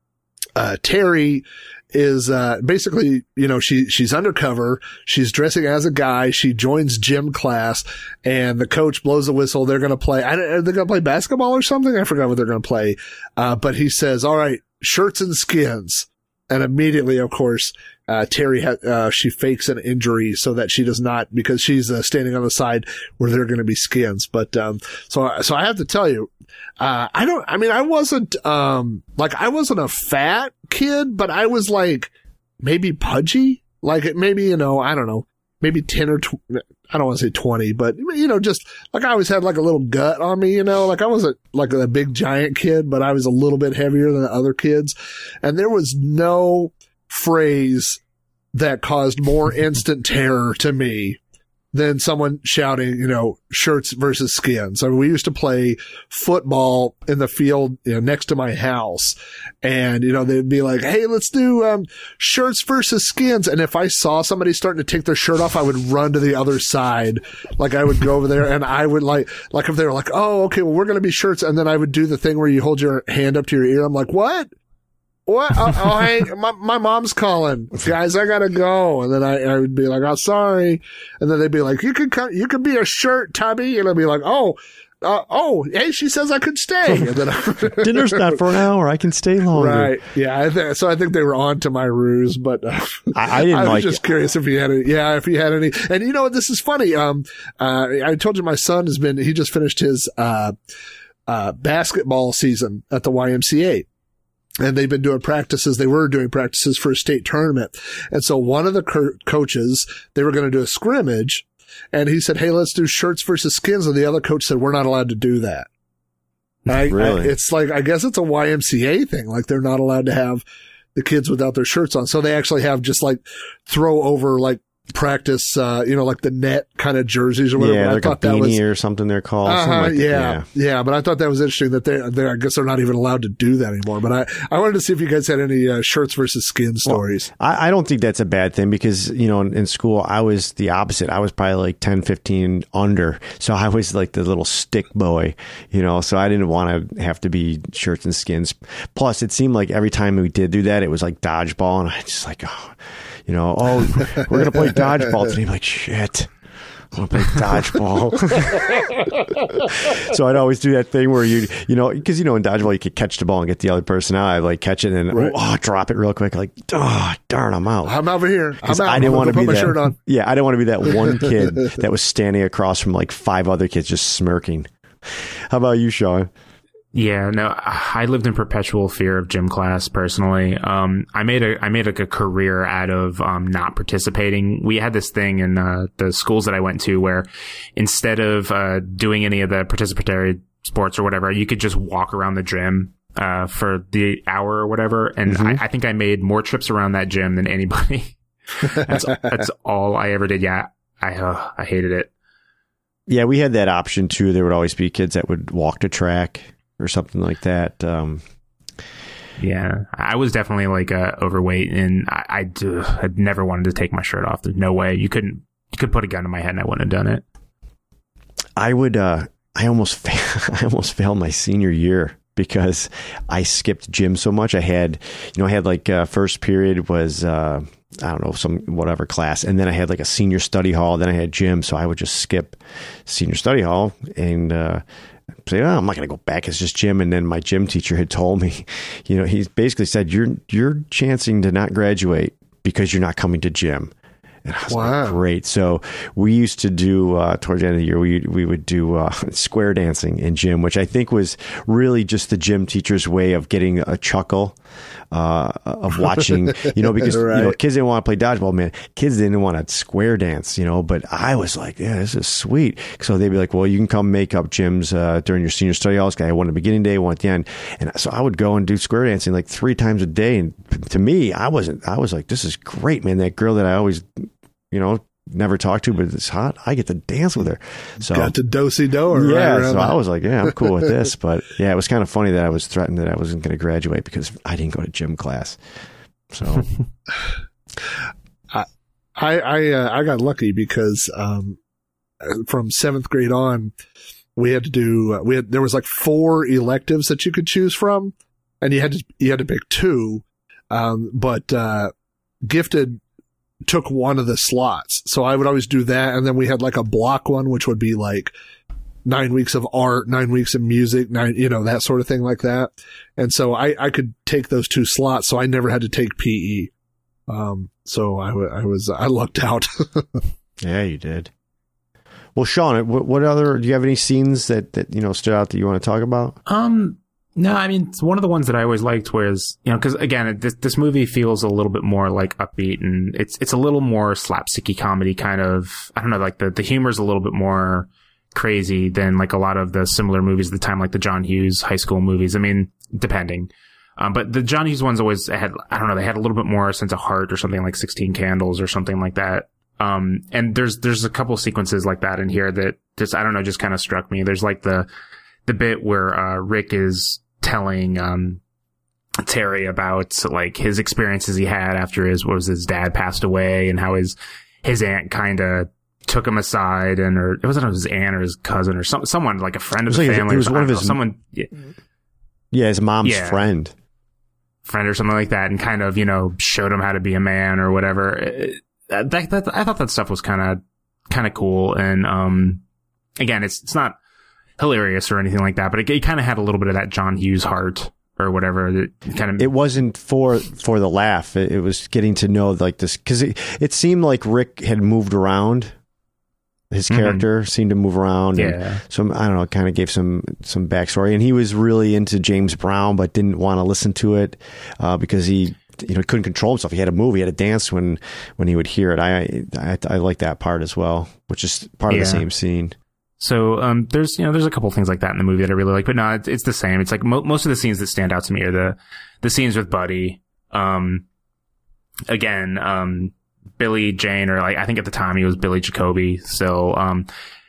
uh, Terry is uh, basically, you know, she she's undercover. She's dressing as a guy. She joins gym class, and the coach blows the whistle. They're going to play. I don't, are they going to play basketball or something? I forgot what they're going to play. Uh, but he says, "All right, shirts and skins." And immediately, of course, uh, Terry, ha- uh, she fakes an injury so that she does not, because she's uh, standing on the side where there are going to be skins. But, um, so, so I have to tell you, uh, I don't, I mean, I wasn't, um, like, I wasn't a fat kid, but I was like maybe pudgy, like it maybe, you know, I don't know, maybe ten or tw- I don't want to say twenty, but you know, just like I always had like a little gut on me, you know, like I wasn't like a big giant kid, but I was a little bit heavier than the other kids. And there was no phrase that caused more instant terror to me than someone shouting, you know, shirts versus skins. I mean, we used to play football in the field, you know, next to my house. And, you know, they'd be like, hey, let's do, um, shirts versus skins. And if I saw somebody starting to take their shirt off, I would run to the other side. Like I would go over there and I would like, like if they were like, oh, okay, well, we're going to be shirts. And then I would do the thing where you hold your hand up to your ear. I'm like, what? What? Oh, oh hey, my, my mom's calling. Guys, I gotta go. And then I, I would be like, oh, sorry. And then they'd be like, you could come, you could be a shirt, Tubby. And I'd be like, oh, uh, oh, hey, she says I could stay. And then I, dinner's not for an hour. I can stay longer. Right. Yeah. I th- so I think they were on to my ruse, but uh, I, I didn't I was like just it. curious if you had any. Yeah. If you had any. And you know what? This is funny. Um, uh, I told you my son has been, he just finished his, uh, uh, basketball season at the Y M C A. And they've been doing practices. They were doing practices for a state tournament. And so one of the co- coaches, they were going to do a scrimmage. And he said, hey, let's do shirts versus skins. And the other coach said, we're not allowed to do that. I, really? I, it's like, I guess it's a Y M C A thing. Like they're not allowed to have the kids without their shirts on. So they actually have just like throw over like practice, uh, you know, like the net kind of jerseys or whatever. Yeah, I like thought a that beanie was, or something they're called. uh-huh, something like yeah, that. yeah, yeah. But I thought that was interesting that they, they, I guess they're not even allowed to do that anymore. But I, I wanted to see if you guys had any uh, shirts versus skin stories. Well, I, I don't think that's a bad thing because, you know, in, in school, I was the opposite. I was probably like ten, fifteen under. So I was like the little stick boy, you know, so I didn't want to have to be shirts and skins. Plus, it seemed like every time we did do that, it was like dodgeball. And I just like, oh, you know, oh, we're going to play dodgeball today. I'm like, shit. I want to play dodgeball. So I'd always do that thing where you, you know, because, you know, in dodgeball, you could catch the ball and get the other person out. I'd like catch it and right. oh, drop it real quick. Like, oh, darn, I'm out. I'm over here. I'm out. I didn't want to be my that. Shirt on. Yeah, I didn't want to be that one kid that was standing across from like five other kids just smirking. How about you, Sean? Yeah, no, I lived in perpetual fear of gym class personally. Um, I made a, I made like a career out of, um, not participating. We had this thing in, uh, the schools that I went to where instead of, uh, doing any of the participatory sports or whatever, you could just walk around the gym, uh, for the hour or whatever. And mm-hmm. I, I think I made more trips around that gym than anybody. that's, that's all I ever did. Yeah. I, uh, I hated it. Yeah, we had that option too. There would always be kids that would walk the track or something like that. Um, yeah, I was definitely like uh, overweight, and I, I uh, I'd never wanted to take my shirt off. There's no way you couldn't. You could put a gun in my head, and I wouldn't have done it. I would. Uh, I almost. Fa- I almost failed my senior year because I skipped gym so much. I had, you know, I had like uh, first period was. Uh, I don't know, some whatever class. And then I had like a senior study hall. Then I had gym. So I would just skip senior study hall and uh, say, oh, I'm not going to go back. It's just gym. And then my gym teacher had told me, you know, he basically said, you're, you're chancing to not graduate because you're not coming to gym. And I was wow. like, great. So we used to do, uh, towards the end of the year, we we would do uh, square dancing in gym, which I think was really just the gym teacher's way of getting a chuckle uh, of watching, you know, because right. you know, kids didn't want to play dodgeball, man. Kids didn't want to square dance, you know, but I was like, yeah, this is sweet. So they'd be like, well, you can come make up gyms uh, during your senior study halls. I had one at the beginning day, one at the end. And so I would go and do square dancing like three times a day. And to me, I wasn't, I was like, this is great, man. That girl that I always, you know, never talked to, but it's hot. I get to dance with her. So got to do-si-do her. Yeah. Right so that. I was like, yeah, I'm cool with this. But yeah, it was kind of funny that I was threatened that I wasn't going to graduate because I didn't go to gym class. So I, I, I, uh, I got lucky because, um, from seventh grade on, we had to do, uh, we had, there was like four electives that you could choose from and you had to, you had to pick two. Um, but, uh, gifted took one of the slots. So I would always do that. And then we had like a block one, which would be like nine weeks of art, nine weeks of music, nine, you know, that sort of thing like that. And so I, I could take those two slots. So I never had to take P E. Um, so I, w- I was, I lucked out. Yeah, you did. Well, Sean, what, what other, do you have any scenes that, that, you know, stood out that you want to talk about? Um, No, I mean, it's one of the ones that I always liked was, you know, because again, this, this movie feels a little bit more like upbeat and it's, it's a little more slapsticky comedy kind of, I don't know, like the, the humor's a little bit more crazy than like a lot of the similar movies at the time, like the John Hughes high school movies. I mean, depending. Um, but the John Hughes ones always had, I don't know, they had a little bit more sense of heart or something like sixteen Candles or something like that. Um, and there's, there's a couple sequences like that in here that just, I don't know, just kind of struck me. There's like the, the bit where, uh, Rick is telling, um, Terry about like his experiences he had after his, what was his dad passed away and how his, his aunt kind of took him aside and, or it wasn't his aunt or his cousin or some, someone like a friend of the like family. It was one of his, know, someone, yeah, yeah his mom's yeah, friend, friend or something like that. And kind of, you know, showed him how to be a man or whatever. It, that, that, I thought that stuff was kind of, kind of cool. And, um, again, it's, it's not hilarious or anything like that, but it, it kind of had a little bit of that John Hughes heart or whatever. It kind of, it wasn't for, for the laugh. It, it was getting to know like this, cause it, it seemed like Rick had moved around. His character mm-hmm. seemed to move around. Yeah. And so I don't know, kind of gave some, some backstory, and he was really into James Brown, but didn't want to listen to it, uh, because he, you know, couldn't control himself. He had to move. He had to dance when, when he would hear it. I, I, I like that part as well, which is part yeah. of the same scene. So, um, there's, you know, there's a couple things like that in the movie that I really like, but no, it's, it's the same. It's like mo- most of the scenes that stand out to me are the, the scenes with Buddy. Um, again, um, Billy Jane, or like I think at the time he was Billy Jacoby. So um,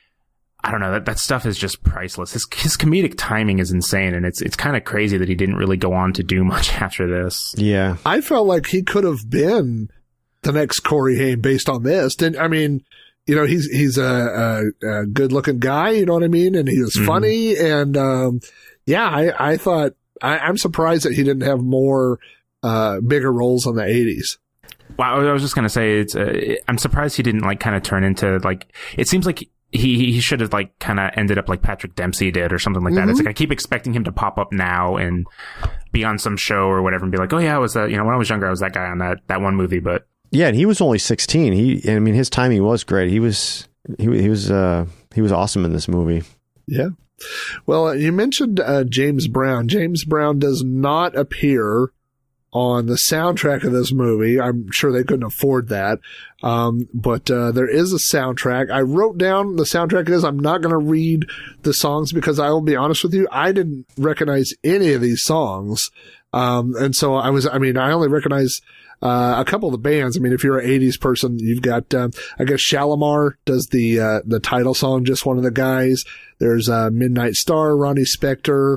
I don't know, that that stuff is just priceless. His his comedic timing is insane, and it's it's kind of crazy that he didn't really go on to do much after this. Yeah, I felt like he could have been the next Corey Haim based on this. And I mean, you know, he's he's a, a, a good looking guy, you know what I mean, and he was mm-hmm. funny, and um, yeah, I I thought I, I'm surprised that he didn't have more uh, bigger roles in the eighties. Wow, I was just gonna say, it's uh, I'm surprised he didn't like kind of turn into like. It seems like he he should have like kind of ended up like Patrick Dempsey did or something like that. Mm-hmm. It's like I keep expecting him to pop up now and be on some show or whatever and be like, oh yeah, I was that. You know, when I was younger, I was that guy on that that one movie. But yeah, and he was only sixteen. He, I mean, his timing was great. He was he he was uh, he was awesome in this movie. Yeah. Well, you mentioned uh, James Brown. James Brown does not appear on the soundtrack of this movie. I'm sure they couldn't afford that. Um, but, uh, there is a soundtrack. I wrote down the soundtrack is. I'm not going to read the songs because I will be honest with you, I didn't recognize any of these songs. Um, and so I was, I mean, I only recognize, uh, a couple of the bands. I mean, if you're an eighties person, you've got, um, I guess Shalimar does the, uh, the title song, just one of the guys. There's, uh, Midnight Star, Ronnie Spector.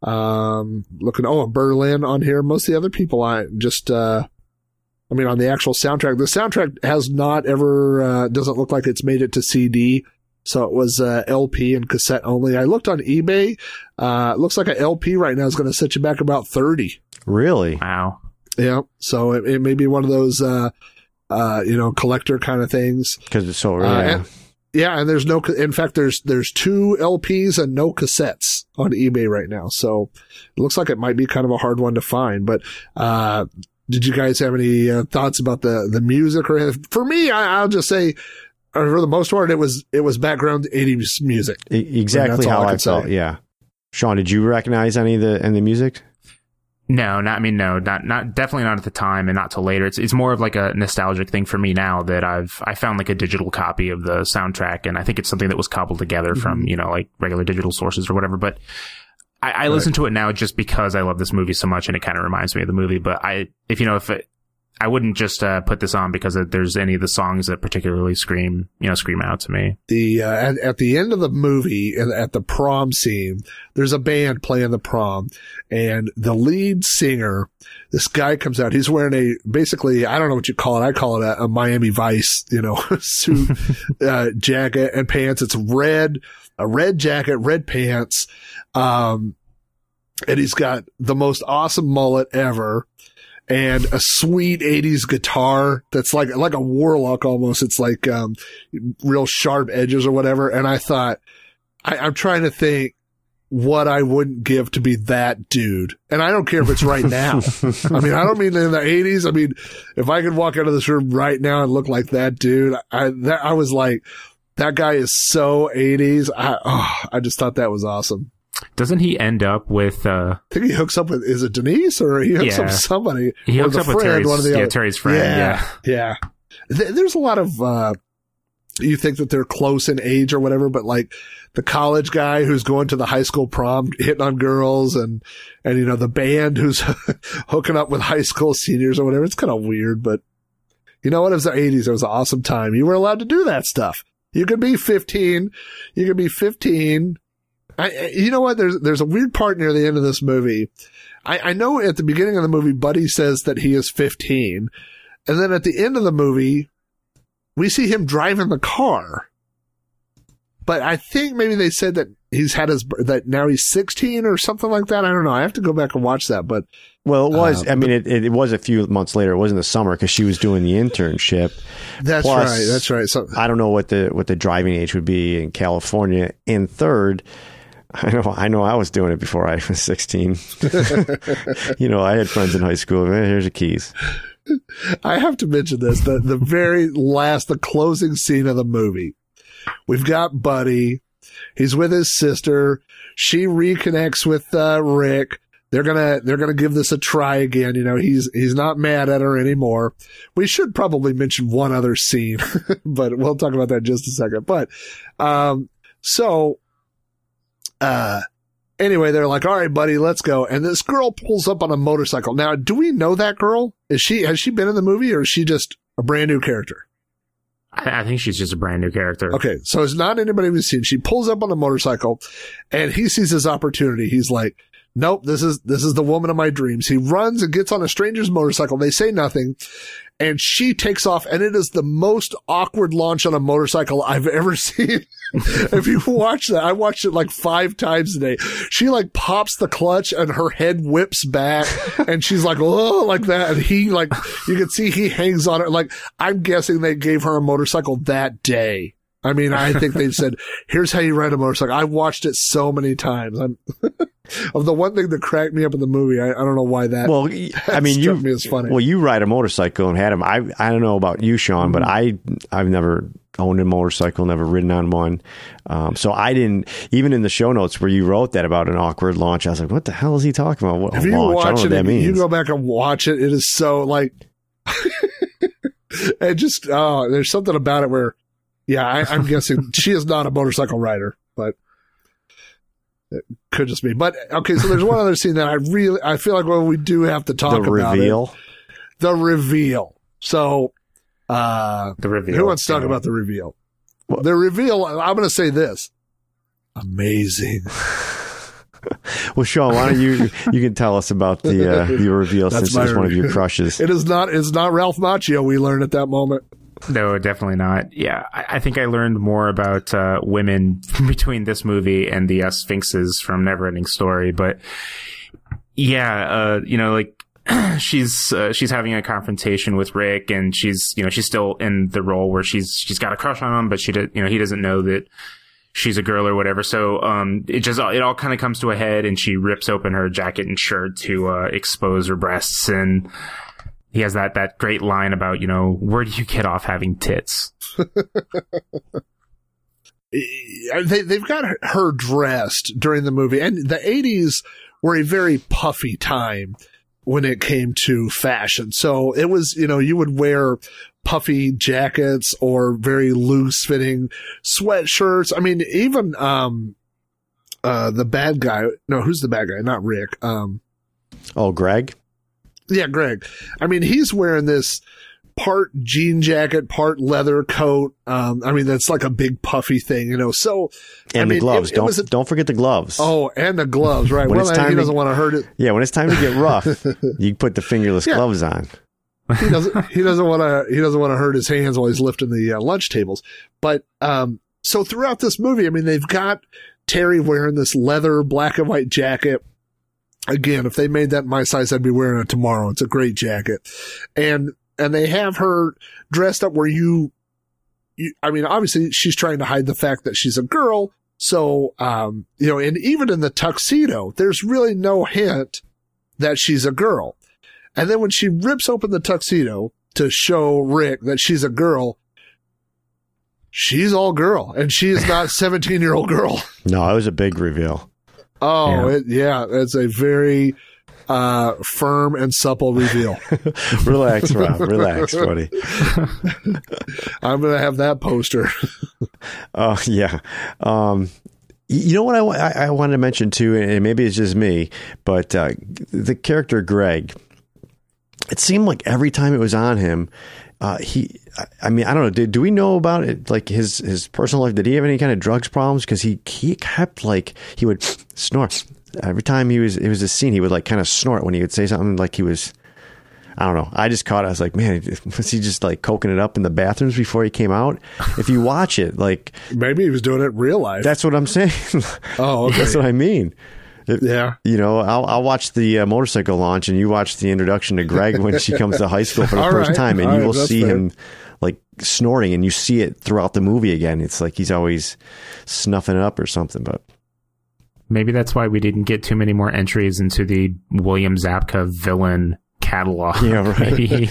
Um, looking, oh, Berlin on here. Most of the other people, I just, uh, I mean, on the actual soundtrack, the soundtrack has not ever, uh, doesn't look like it's made it to C D. So it was, uh, L P and cassette only. I looked on eBay. Uh, it looks like an L P right now is going to set you back about thirty. Really? Wow. Yeah. So it, it may be one of those, uh, uh, you know, collector kind of things. Cause it's so rare. Uh, and, Yeah, and there's no, in fact, there's, there's two L Ps and no cassettes on eBay right now. So it looks like it might be kind of a hard one to find, but, uh, did you guys have any uh, thoughts about the, the music or anything? For me, I, I'll just say, uh, for the most part, it was, it was background eighties music. Exactly how I, I felt. Say. Yeah. Sean, did you recognize any of the, any of the music? No, not, I mean, no, not, not, definitely not at the time and not till later. It's, it's more of like a nostalgic thing for me now that I've, I found like a digital copy of the soundtrack, and I think it's something that was cobbled together mm-hmm. from, you know, like regular digital sources or whatever. But I, I right. listen to it now just because I love this movie so much and it kind of reminds me of the movie. But I, if you know, if it, I wouldn't just uh, put this on because there's any of the songs that particularly scream, you know, scream out to me. The uh, at, at the end of the movie, at the prom scene, there's a band playing the prom, and the lead singer, this guy comes out. He's wearing a basically, I don't know what you call it. I call it a, a Miami Vice, you know, suit, uh, jacket and pants. It's red, a red jacket, red pants, um, and he's got the most awesome mullet ever. And a sweet eighties guitar that's like, like a Warlock almost. It's like, um, real sharp edges or whatever. And I thought, I, I'm trying to think what I wouldn't give to be that dude. And I don't care if it's right now. I mean, I don't mean in the eighties. I mean, if I could walk out of this room right now and look like that dude, I, that, I was like, that guy is so eighties. I, oh, I just thought that was awesome. Doesn't he end up with, uh, I think he hooks up with, is it Denise or he hooks yeah. up with somebody? He hooks up friend, with Terry's, one of the yeah, other. Terry's friend. Yeah. Yeah. yeah. Th- there's a lot of, uh, you think that they're close in age or whatever, but like the college guy who's going to the high school prom, hitting on girls, and, and, you know, the band who's hooking up with high school seniors or whatever. It's kind of weird, but you know what? It was the eighties. It was an awesome time. You were allowed to do that stuff. You could be fifteen. You could be fifteen. I, you know what? There's, there's a weird part near the end of this movie. I, I know at the beginning of the movie, Buddy says that he is fifteen. And then at the end of the movie, we see him driving the car. But I think maybe they said that he's had his, that now he's sixteen or something like that. I don't know. I have to go back and watch that, but. Well, it was, uh, I mean, it, it was a few months later. It wasn't the summer because she was doing the internship. That's Plus, right. That's right. So I don't know what the, what the driving age would be in California. And third, I know, I know I was doing it before I was sixteen. You know, I had friends in high school. Here's your keys. I have to mention this, the, the very last, the closing scene of the movie. We've got Buddy. He's with his sister. She reconnects with, uh, Rick. They're gonna, they're gonna give this a try again. You know, he's, he's not mad at her anymore. We should probably mention one other scene, but we'll talk about that in just a second. But, um, so, uh, anyway, they're like, all right, buddy, let's go. And this girl pulls up on a motorcycle. Now, do we know that girl? Is she, has she been in the movie, or is she just A brand new character. I, I think she's just a brand new character. Okay, so it's not anybody we've seen. She pulls up on a motorcycle, and he sees his opportunity. He's like, nope, this is this is the woman of my dreams. He runs and gets on a stranger's motorcycle. They say nothing, and she takes off, and it is the most awkward launch on a motorcycle I've ever seen. If you watch that, I watched it like five times a day. She like pops the clutch, and her head whips back, and she's like, oh, like that. And he like, you can see he hangs on it. Like, I'm guessing they gave her a motorcycle that day. I mean, I think they said, here's how you ride a motorcycle. I watched it so many times. I'm of the one thing that cracked me up in the movie. I, I don't know why that. Well, I mean, you, me as funny. Well, you ride a motorcycle and had him. I, I don't know about you, Sean, but I, I've never owned a motorcycle, never ridden on one. Um, so I didn't, even in the show notes where you wrote that about an awkward launch, I was like, what the hell is he talking about? What, if a you launch? watch I don't know it, what that means. You go back and watch it. It is so like, it just, oh, there's something about it where, yeah, I, I'm guessing she is not a motorcycle rider, but it could just be. But okay, so there's one other scene that I really, I feel like well, we do have to talk the about reveal. It. The reveal. So, uh, The reveal. who wants to talk about the reveal? The reveal. I'm going to say this: amazing. Well, Sean, why don't you you can tell us about the uh, the reveal That's since my it's one of your review. crushes. It is not. It's not Ralph Macchio. We learn at that moment. No, definitely not. Yeah, I, I think I learned more about uh, women between this movie and the uh, Sphinxes from Neverending Story. But yeah, uh, you know, like she's uh, she's having a confrontation with Rick, and she's you know she's still in the role where she's she's got a crush on him, but she did, you know he doesn't know that she's a girl or whatever. So um, it just it all kind of comes to a head, and she rips open her jacket and shirt to uh, expose her breasts, and he has that, that great line about, you know, where do you get off having tits? they, they've got her dressed during the movie, and the eighties were a very puffy time when it came to fashion. So it was, you know, you would wear puffy jackets or very loose fitting sweatshirts. I mean, even, um, uh, the bad guy, no, who's the bad guy? Not Rick. Um, Oh, Greg? Yeah, Greg. I mean, he's wearing this part jean jacket, part leather coat. Um, I mean, that's like a big puffy thing, you know. So, And I the mean, gloves. it- it don't was a- don't forget the gloves. Oh, and the gloves, right? When well, it's time he to- doesn't want to hurt it. Yeah, when it's time to get rough, you put the fingerless Yeah. gloves on. He doesn't. He doesn't want to. He doesn't want to hurt his hands while he's lifting the uh, lunch tables. But um, so throughout this movie, I mean, they've got Terry wearing this leather black and white jacket. Again, if they made that my size, I'd be wearing it tomorrow. It's a great jacket. And, and they have her dressed up where you, you, I mean, obviously she's trying to hide the fact that she's a girl. So, um, you know, and even in the tuxedo, there's really no hint that she's a girl. And then when she rips open the tuxedo to show Rick that she's a girl, she's all girl, and she is not seventeen year old girl. No, it was a big reveal. Oh, Yeah. It, yeah, it's a very uh, firm and supple reveal. Relax, Rob. Relax, buddy. I'm going to have that poster. Oh, yeah. Um, y- you know what I, wa- I, I wanted to mention too, and maybe it's just me, but uh, the character Greg, it seemed like every time it was on him, uh, he, I- I mean, I don't know. Did, do we know about it? Like his, his personal life? Did he have any kind of drugs problems? Cause he, he kept like, he would snort every time he was, it was a scene. He would like kind of snort when he would say something like he was, I don't know. I just caught it. I was like, man, was he just like coking it up in the bathrooms before he came out? If you watch it, like, Maybe he was doing it in real life. that's what I'm saying. Oh, okay. That's what I mean. It- Yeah. You know, I'll, I'll watch the uh, motorcycle launch and you watch the introduction to Greg when she comes to high school for the All first right. time, and All you right, will that's see fair. him like snorting, and you see it throughout the movie again. It's like he's always snuffing it up or something. But Maybe that's why we didn't get too many more entries into the William Zabka villain catalog. Yeah, right. Maybe.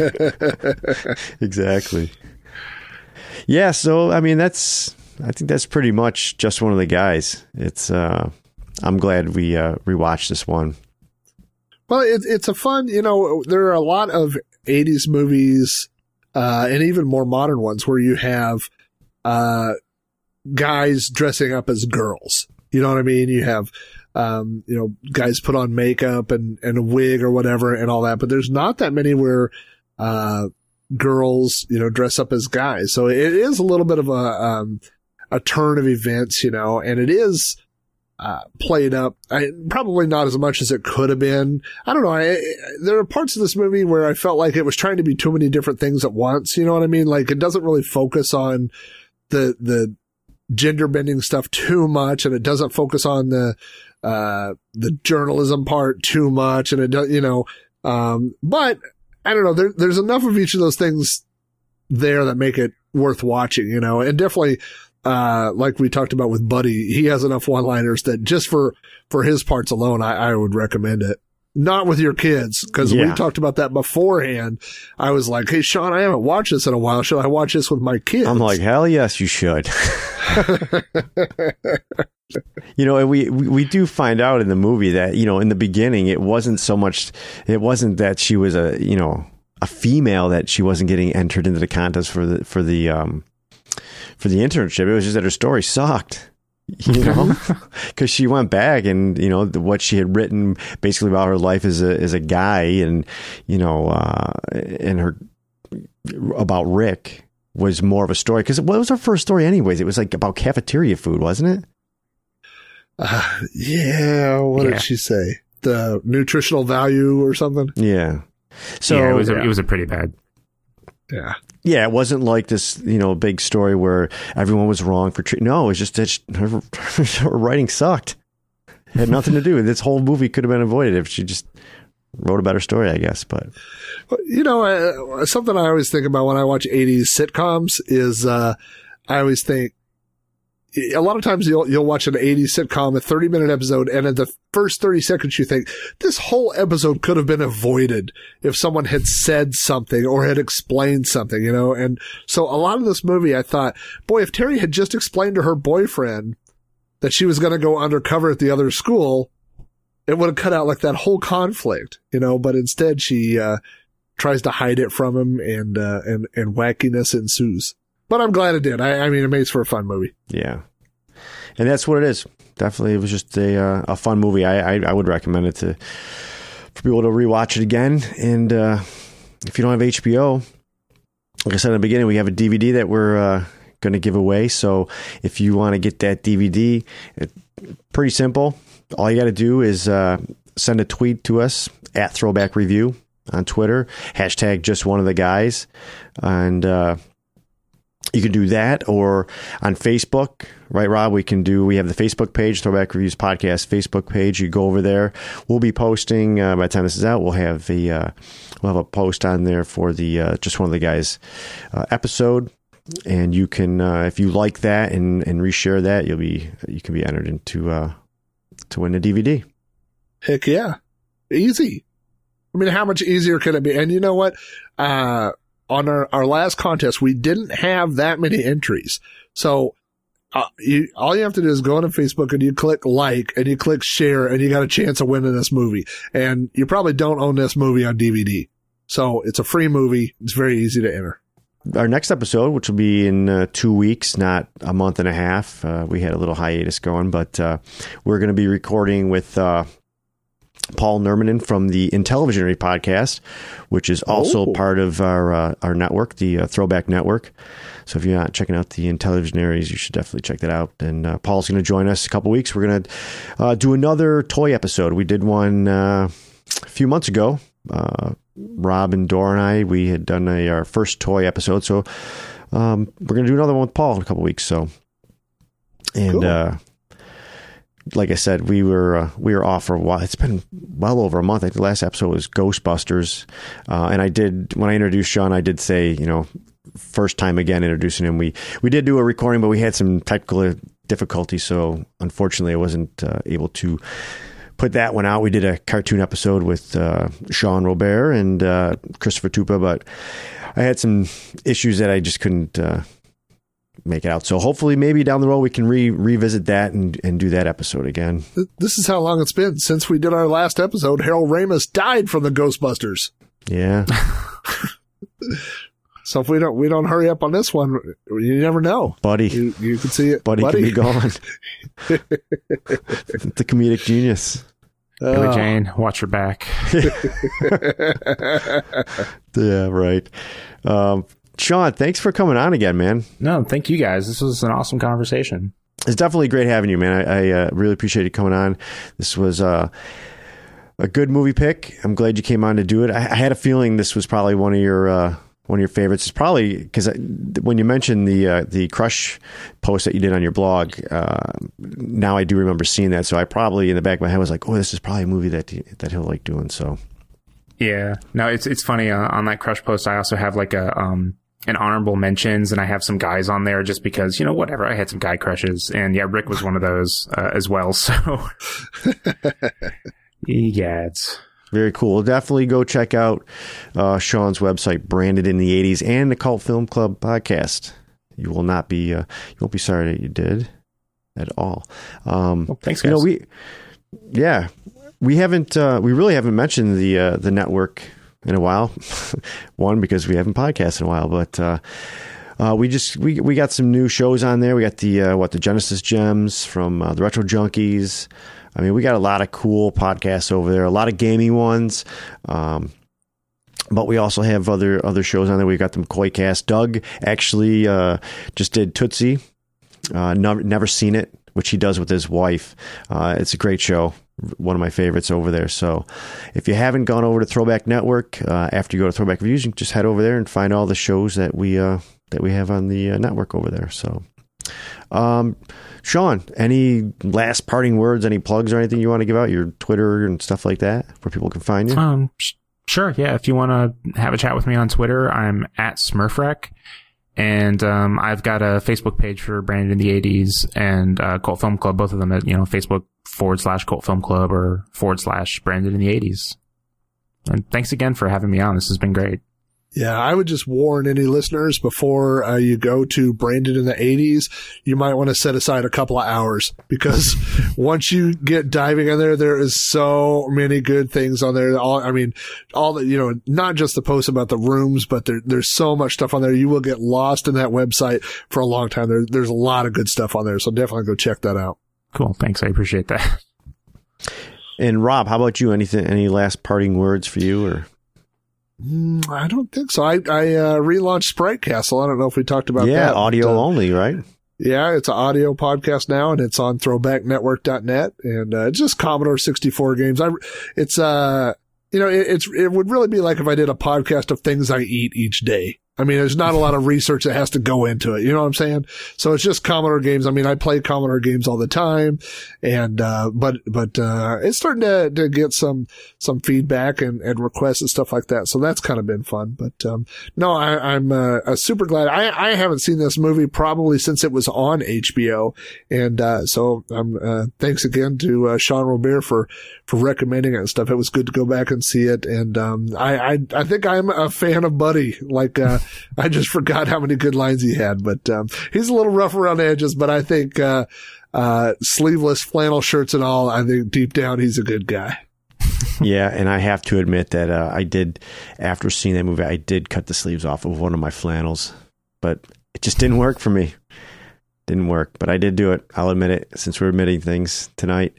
exactly. Yeah. So, I mean, that's, I think that's pretty much Just One of the Guys. It's, uh, I'm glad we, uh, rewatched this one. Well, it, it's a fun, you know, there are a lot of eighties movies, uh, and even more modern ones where you have, uh, guys dressing up as girls. You know what I mean? You have, um, you know, guys put on makeup and, and a wig or whatever and all that, but there's not that many where, uh, girls, you know, dress up as guys. So it is a little bit of a, um, a turn of events, you know, and it is, uh, played up. I, probably not as much as it could have been. I don't know. I, there are parts of this movie where I felt like it was trying to be too many different things at once. You know what I mean? Like it doesn't really focus on the, the gender bending stuff too much, and it doesn't focus on the, uh, the journalism part too much. And it does, you know, um, but I don't know. There, there's enough of each of those things there that make it worth watching, you know, and definitely, uh, like we talked about with Buddy, he has enough one-liners that just for, for his parts alone, I, I would recommend it. Not with your kids, because yeah. we talked about that beforehand. I was like, hey, Sean, I haven't watched this in a while. Should I watch this with my kids? I'm like, hell yes, you should. You know, we, we we do find out in the movie that, you know, in the beginning, it wasn't so much, it wasn't that she was a, you know, a female that she wasn't getting entered into the contest for the, for the, um, for the internship. It was just that her story sucked, you know, because she went back and, you know, the, what she had written basically about her life as a, as a guy and, you know, uh, and her, about Rick was more of a story. Because what was her first story anyways? It was like about cafeteria food, wasn't it? Uh, yeah. What Yeah. did she say? The nutritional value or something? Yeah. So yeah, it was a, yeah. it was a pretty bad. Yeah. yeah, it wasn't like this, you know, big story where everyone was wrong for treating. No, it was just that she, her, her writing sucked. It had nothing to do with this whole movie. Could have been avoided if she just wrote a better story, I guess. But You know, uh, something I always think about when I watch eighties sitcoms is, uh, I always think, a lot of times you'll, you'll watch an eighties sitcom, a thirty minute episode, and in the first thirty seconds you think, this whole episode could have been avoided if someone had said something or had explained something, you know? And so a lot of this movie, I thought, boy, if Terry had just explained to her boyfriend that she was going to go undercover at the other school, it would have cut out like that whole conflict, you know? But instead she, uh, tries to hide it from him, and, uh, and, and wackiness ensues. But I'm glad it did. I, I mean, it makes for a fun movie. yeah, and that's what it is. Definitely, it was just a uh, a fun movie. I, I I would recommend it to for people to rewatch it again. And uh, if you don't have H B O, like I said in the beginning, we have a D V D that we're uh, going to give away. So if you want to get that D V D, it's pretty simple. All you got to do is uh, send a tweet to us at Throwback Review on Twitter, hashtag just one of the guys, and uh, you can do that, or on Facebook, right, Rob? We can do, we have the Facebook page, Throwback Reviews Podcast Facebook page. You go over there. We'll be posting, uh, by the time this is out, we'll have a, uh, we'll have a post on there for the, uh, just one of the guys, uh, episode. And you can, uh, if you like that and, and reshare that, you'll be, you can be entered into, uh, to win a D V D. Heck yeah. Easy. I mean, how much easier could it be? And you know what? Uh, on our, our last contest, we didn't have that many entries. So, uh, you, all you have to do is go on to Facebook and you click like and you click share and you got a chance of winning this movie. And you probably don't own this movie on D V D. So it's a free movie. It's very easy to enter. Our next episode, which will be in uh, two weeks, not a month and a half. Uh, we had a little hiatus going, but uh, we're going to be recording with uh, Paul Nermanen from the Intellivisionary podcast, which is also Oh. part of our uh, our network, the uh, Throwback Network. So if you're not checking out the Intellivisionaries, you should definitely check that out. And uh, Paul's going to join us in a couple weeks. We're going to uh, do another toy episode. We did one uh, a few months ago. Uh, Rob and Dora and I, we had done a, our first toy episode. So um, we're going to do another one with Paul in a couple weeks. So, and Cool. uh, like I said, we were uh, we were off for a while. It's been well over a month. I think the last episode was Ghostbusters, uh, and I did when I introduced Sean, I did say, you know, first time again introducing him. We we did do a recording, but we had some technical difficulties, so unfortunately, I wasn't uh, able to put that one out. We did a cartoon episode with uh, Sean Robert and uh, Christopher Tupa, but I had some issues that I just couldn't uh, make it out. So hopefully maybe down the road we can re- revisit that and, and do that episode again. Th- This is how long it's been since we did our last episode. Harold Ramis died from the Ghostbusters. Yeah. So if we don't we don't hurry up on this one, you never know. Buddy. You you could see it. Buddy, can be gone. The comedic genius. Billie Oh. Jane, watch her back. Yeah, right. Um, Sean, thanks for coming on again, man. No, thank you guys. This was an awesome conversation. It's definitely great having you, man. I, I uh, really appreciate you coming on. This was uh, a good movie pick. I'm glad you came on to do it. I, I had a feeling this was probably one of your uh, one of your favorites. It's probably because when you mentioned the uh, the Crush post that you did on your blog, uh, now I do remember seeing that. So I probably in the back of my head was like, oh, this is probably a movie that he, that he'll like doing. So Yeah. No, it's it's funny. Uh, on that Crush post, I also have like a um an honorable mentions, and I have some guys on there just because, you know, whatever. I had some guy crushes, and yeah, Rick was one of those uh, as well. So yeah, it's very cool. Definitely go check out uh, Sean's website, Branded in the eighties, and the Cult Film Club podcast. You will not be, uh, you won't be sorry that you did at all. Um, well, thanks, you guys. know, we, yeah, we haven't, uh, we really haven't mentioned the uh, the network in a while. One, because we haven't podcasted in a while, but uh, uh, we just we we got some new shows on there. We got the uh, what the Genesis Gems from uh, the Retro Junkies. I mean, we got a lot of cool podcasts over there, a lot of gaming ones. Um, but we also have other other shows on there. We got the McCoy Cast. Doug actually uh, just did Tootsie. Uh, never, never seen it, which he does with his wife. Uh, it's a great show. One of my favorites over there. So if you haven't gone over to Throwback Network, uh, after you go to Throwback Reviews, you can just head over there and find all the shows that we uh, that we have on the uh, network over there. So, um, Sean, any last parting words, any plugs or anything you want to give out, your Twitter and stuff like that, where people can find you? Um, sh- sure. Yeah. If you want to have a chat with me on Twitter, I'm at Smurfrec. And um, I've got a Facebook page for Branded in the eighties and uh, Cult Film Club, both of them at, you know, Facebook forward slash Cult Film Club or forward slash Branded in the eighties. And thanks again for having me on. This has been great. Yeah, I would just warn any listeners before uh, you go to Branded in the eighties, you might want to set aside a couple of hours, because once you get diving in there, there is so many good things on there. All, I mean, all the, you know, not just the posts about the rooms, but there, there's so much stuff on there. You will get lost in that website for a long time. There, there's a lot of good stuff on there. So definitely go check that out. Cool. Thanks. I appreciate that. And Rob, how about you? Anything? Any last parting words for you? Or Mm, I don't think so. I, I uh, relaunched Sprite Castle. I don't know if we talked about yeah, that. audio but, uh, only, right? Yeah, it's an audio podcast now, and it's on throwback network dot net, and uh, it's just Commodore sixty-four games. I, it's uh, you know, it, it's it would really be like if I did a podcast of things I eat each day. I mean, there's not a lot of research that has to go into it. You know what I'm saying? So it's just Commodore games. I mean, I play Commodore games all the time, and, uh, but, but, uh, it's starting to, to get some, some feedback and, and requests and stuff like that. So that's kind of been fun. But, um, no, I, I'm, uh, uh, super glad. I, I haven't seen this movie probably since it was on H B O. And, uh, so, um, uh, thanks again to, uh, Sean Robert for, for recommending it and stuff. It was good to go back and see it. And, um, I, I, I think I'm a fan of Buddy. Like, uh, I just forgot how many good lines he had, but, um, he's a little rough around the edges, but I think, uh, uh, sleeveless flannel shirts and all, I think deep down he's a good guy. Yeah, and I have to admit that uh, I did, after seeing that movie, I did cut the sleeves off of one of my flannels, but it just didn't work for me. Didn't work, but I did do it. I'll admit it, since we're admitting things tonight.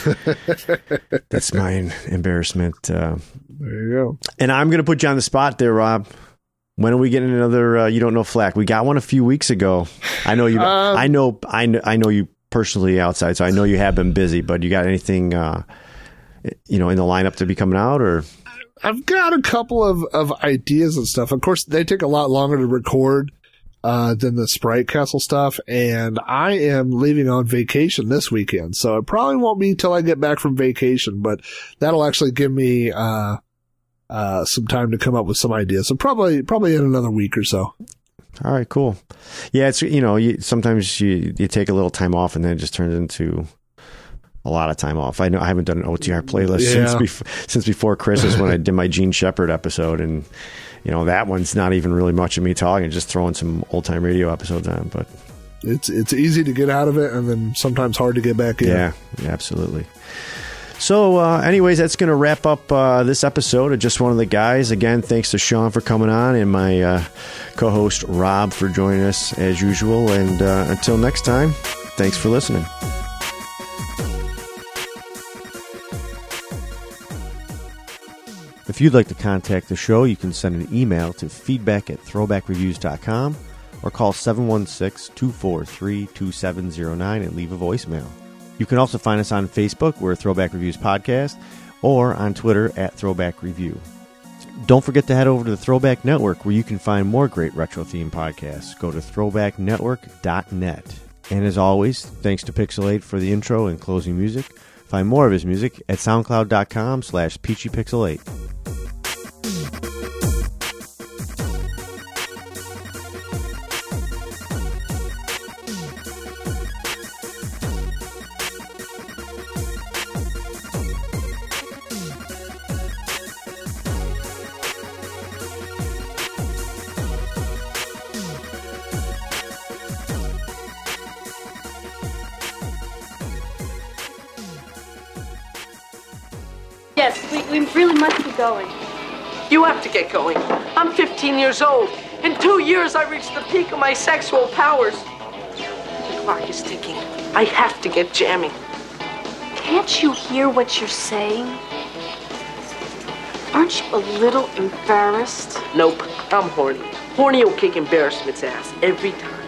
That's my embarrassment. Uh, There you go. and I'm going to put you on the spot there, Rob. When are we getting another uh, You Don't Know Flack? We got one a few weeks ago. I know you. Um, I know. I know. I know you personally outside, so I know you have been busy. But you got anything, uh, you know, in the lineup to be coming out, or? I've got a couple of, of ideas and stuff. Of course, they take a lot longer to record uh, than the Sprite Castle stuff, and I am leaving on vacation this weekend, so it probably won't be till I get back from vacation, but that'll actually give me uh, uh, some time to come up with some ideas. So probably probably in another week or so. All right, cool. Yeah, it's, you know, you, sometimes you you take a little time off, and then it just turns into a lot of time off. I know I haven't done an O T R playlist Yeah. since before since before Christmas when I did my Gene Shepard episode, and you know that one's not even really much of me talking, just throwing some old time radio episodes on. But It's it's easy to get out of it, and then sometimes hard to get back in. yeah, yeah, absolutely. So, uh, anyways, that's going to wrap up uh, this episode of Just One of the Guys. Again, thanks to Sean for coming on, and my uh, co-host Rob for joining us as usual. And uh, until next time, thanks for listening. If you'd like to contact the show, you can send an email to feedback at throwback reviews dot com or call seven one six, two four three, two seven zero nine and leave a voicemail. You can also find us on Facebook, we're Throwback Reviews Podcast, or on Twitter at Throwback Review. Don't forget to head over to the Throwback Network, where you can find more great retro-themed podcasts. Go to throwback network dot net. And as always, thanks to Pixelate for the intro and closing music. Find more of his music at soundcloud.com slash peachypixel8. Yes, we, we really must be going. You have to get going. I'm fifteen years old. In two years, I reached the peak of my sexual powers. The clock is ticking. I have to get jamming. Can't you hear what you're saying? Aren't you a little embarrassed? Nope, I'm horny. Horny will kick embarrassment's ass every time.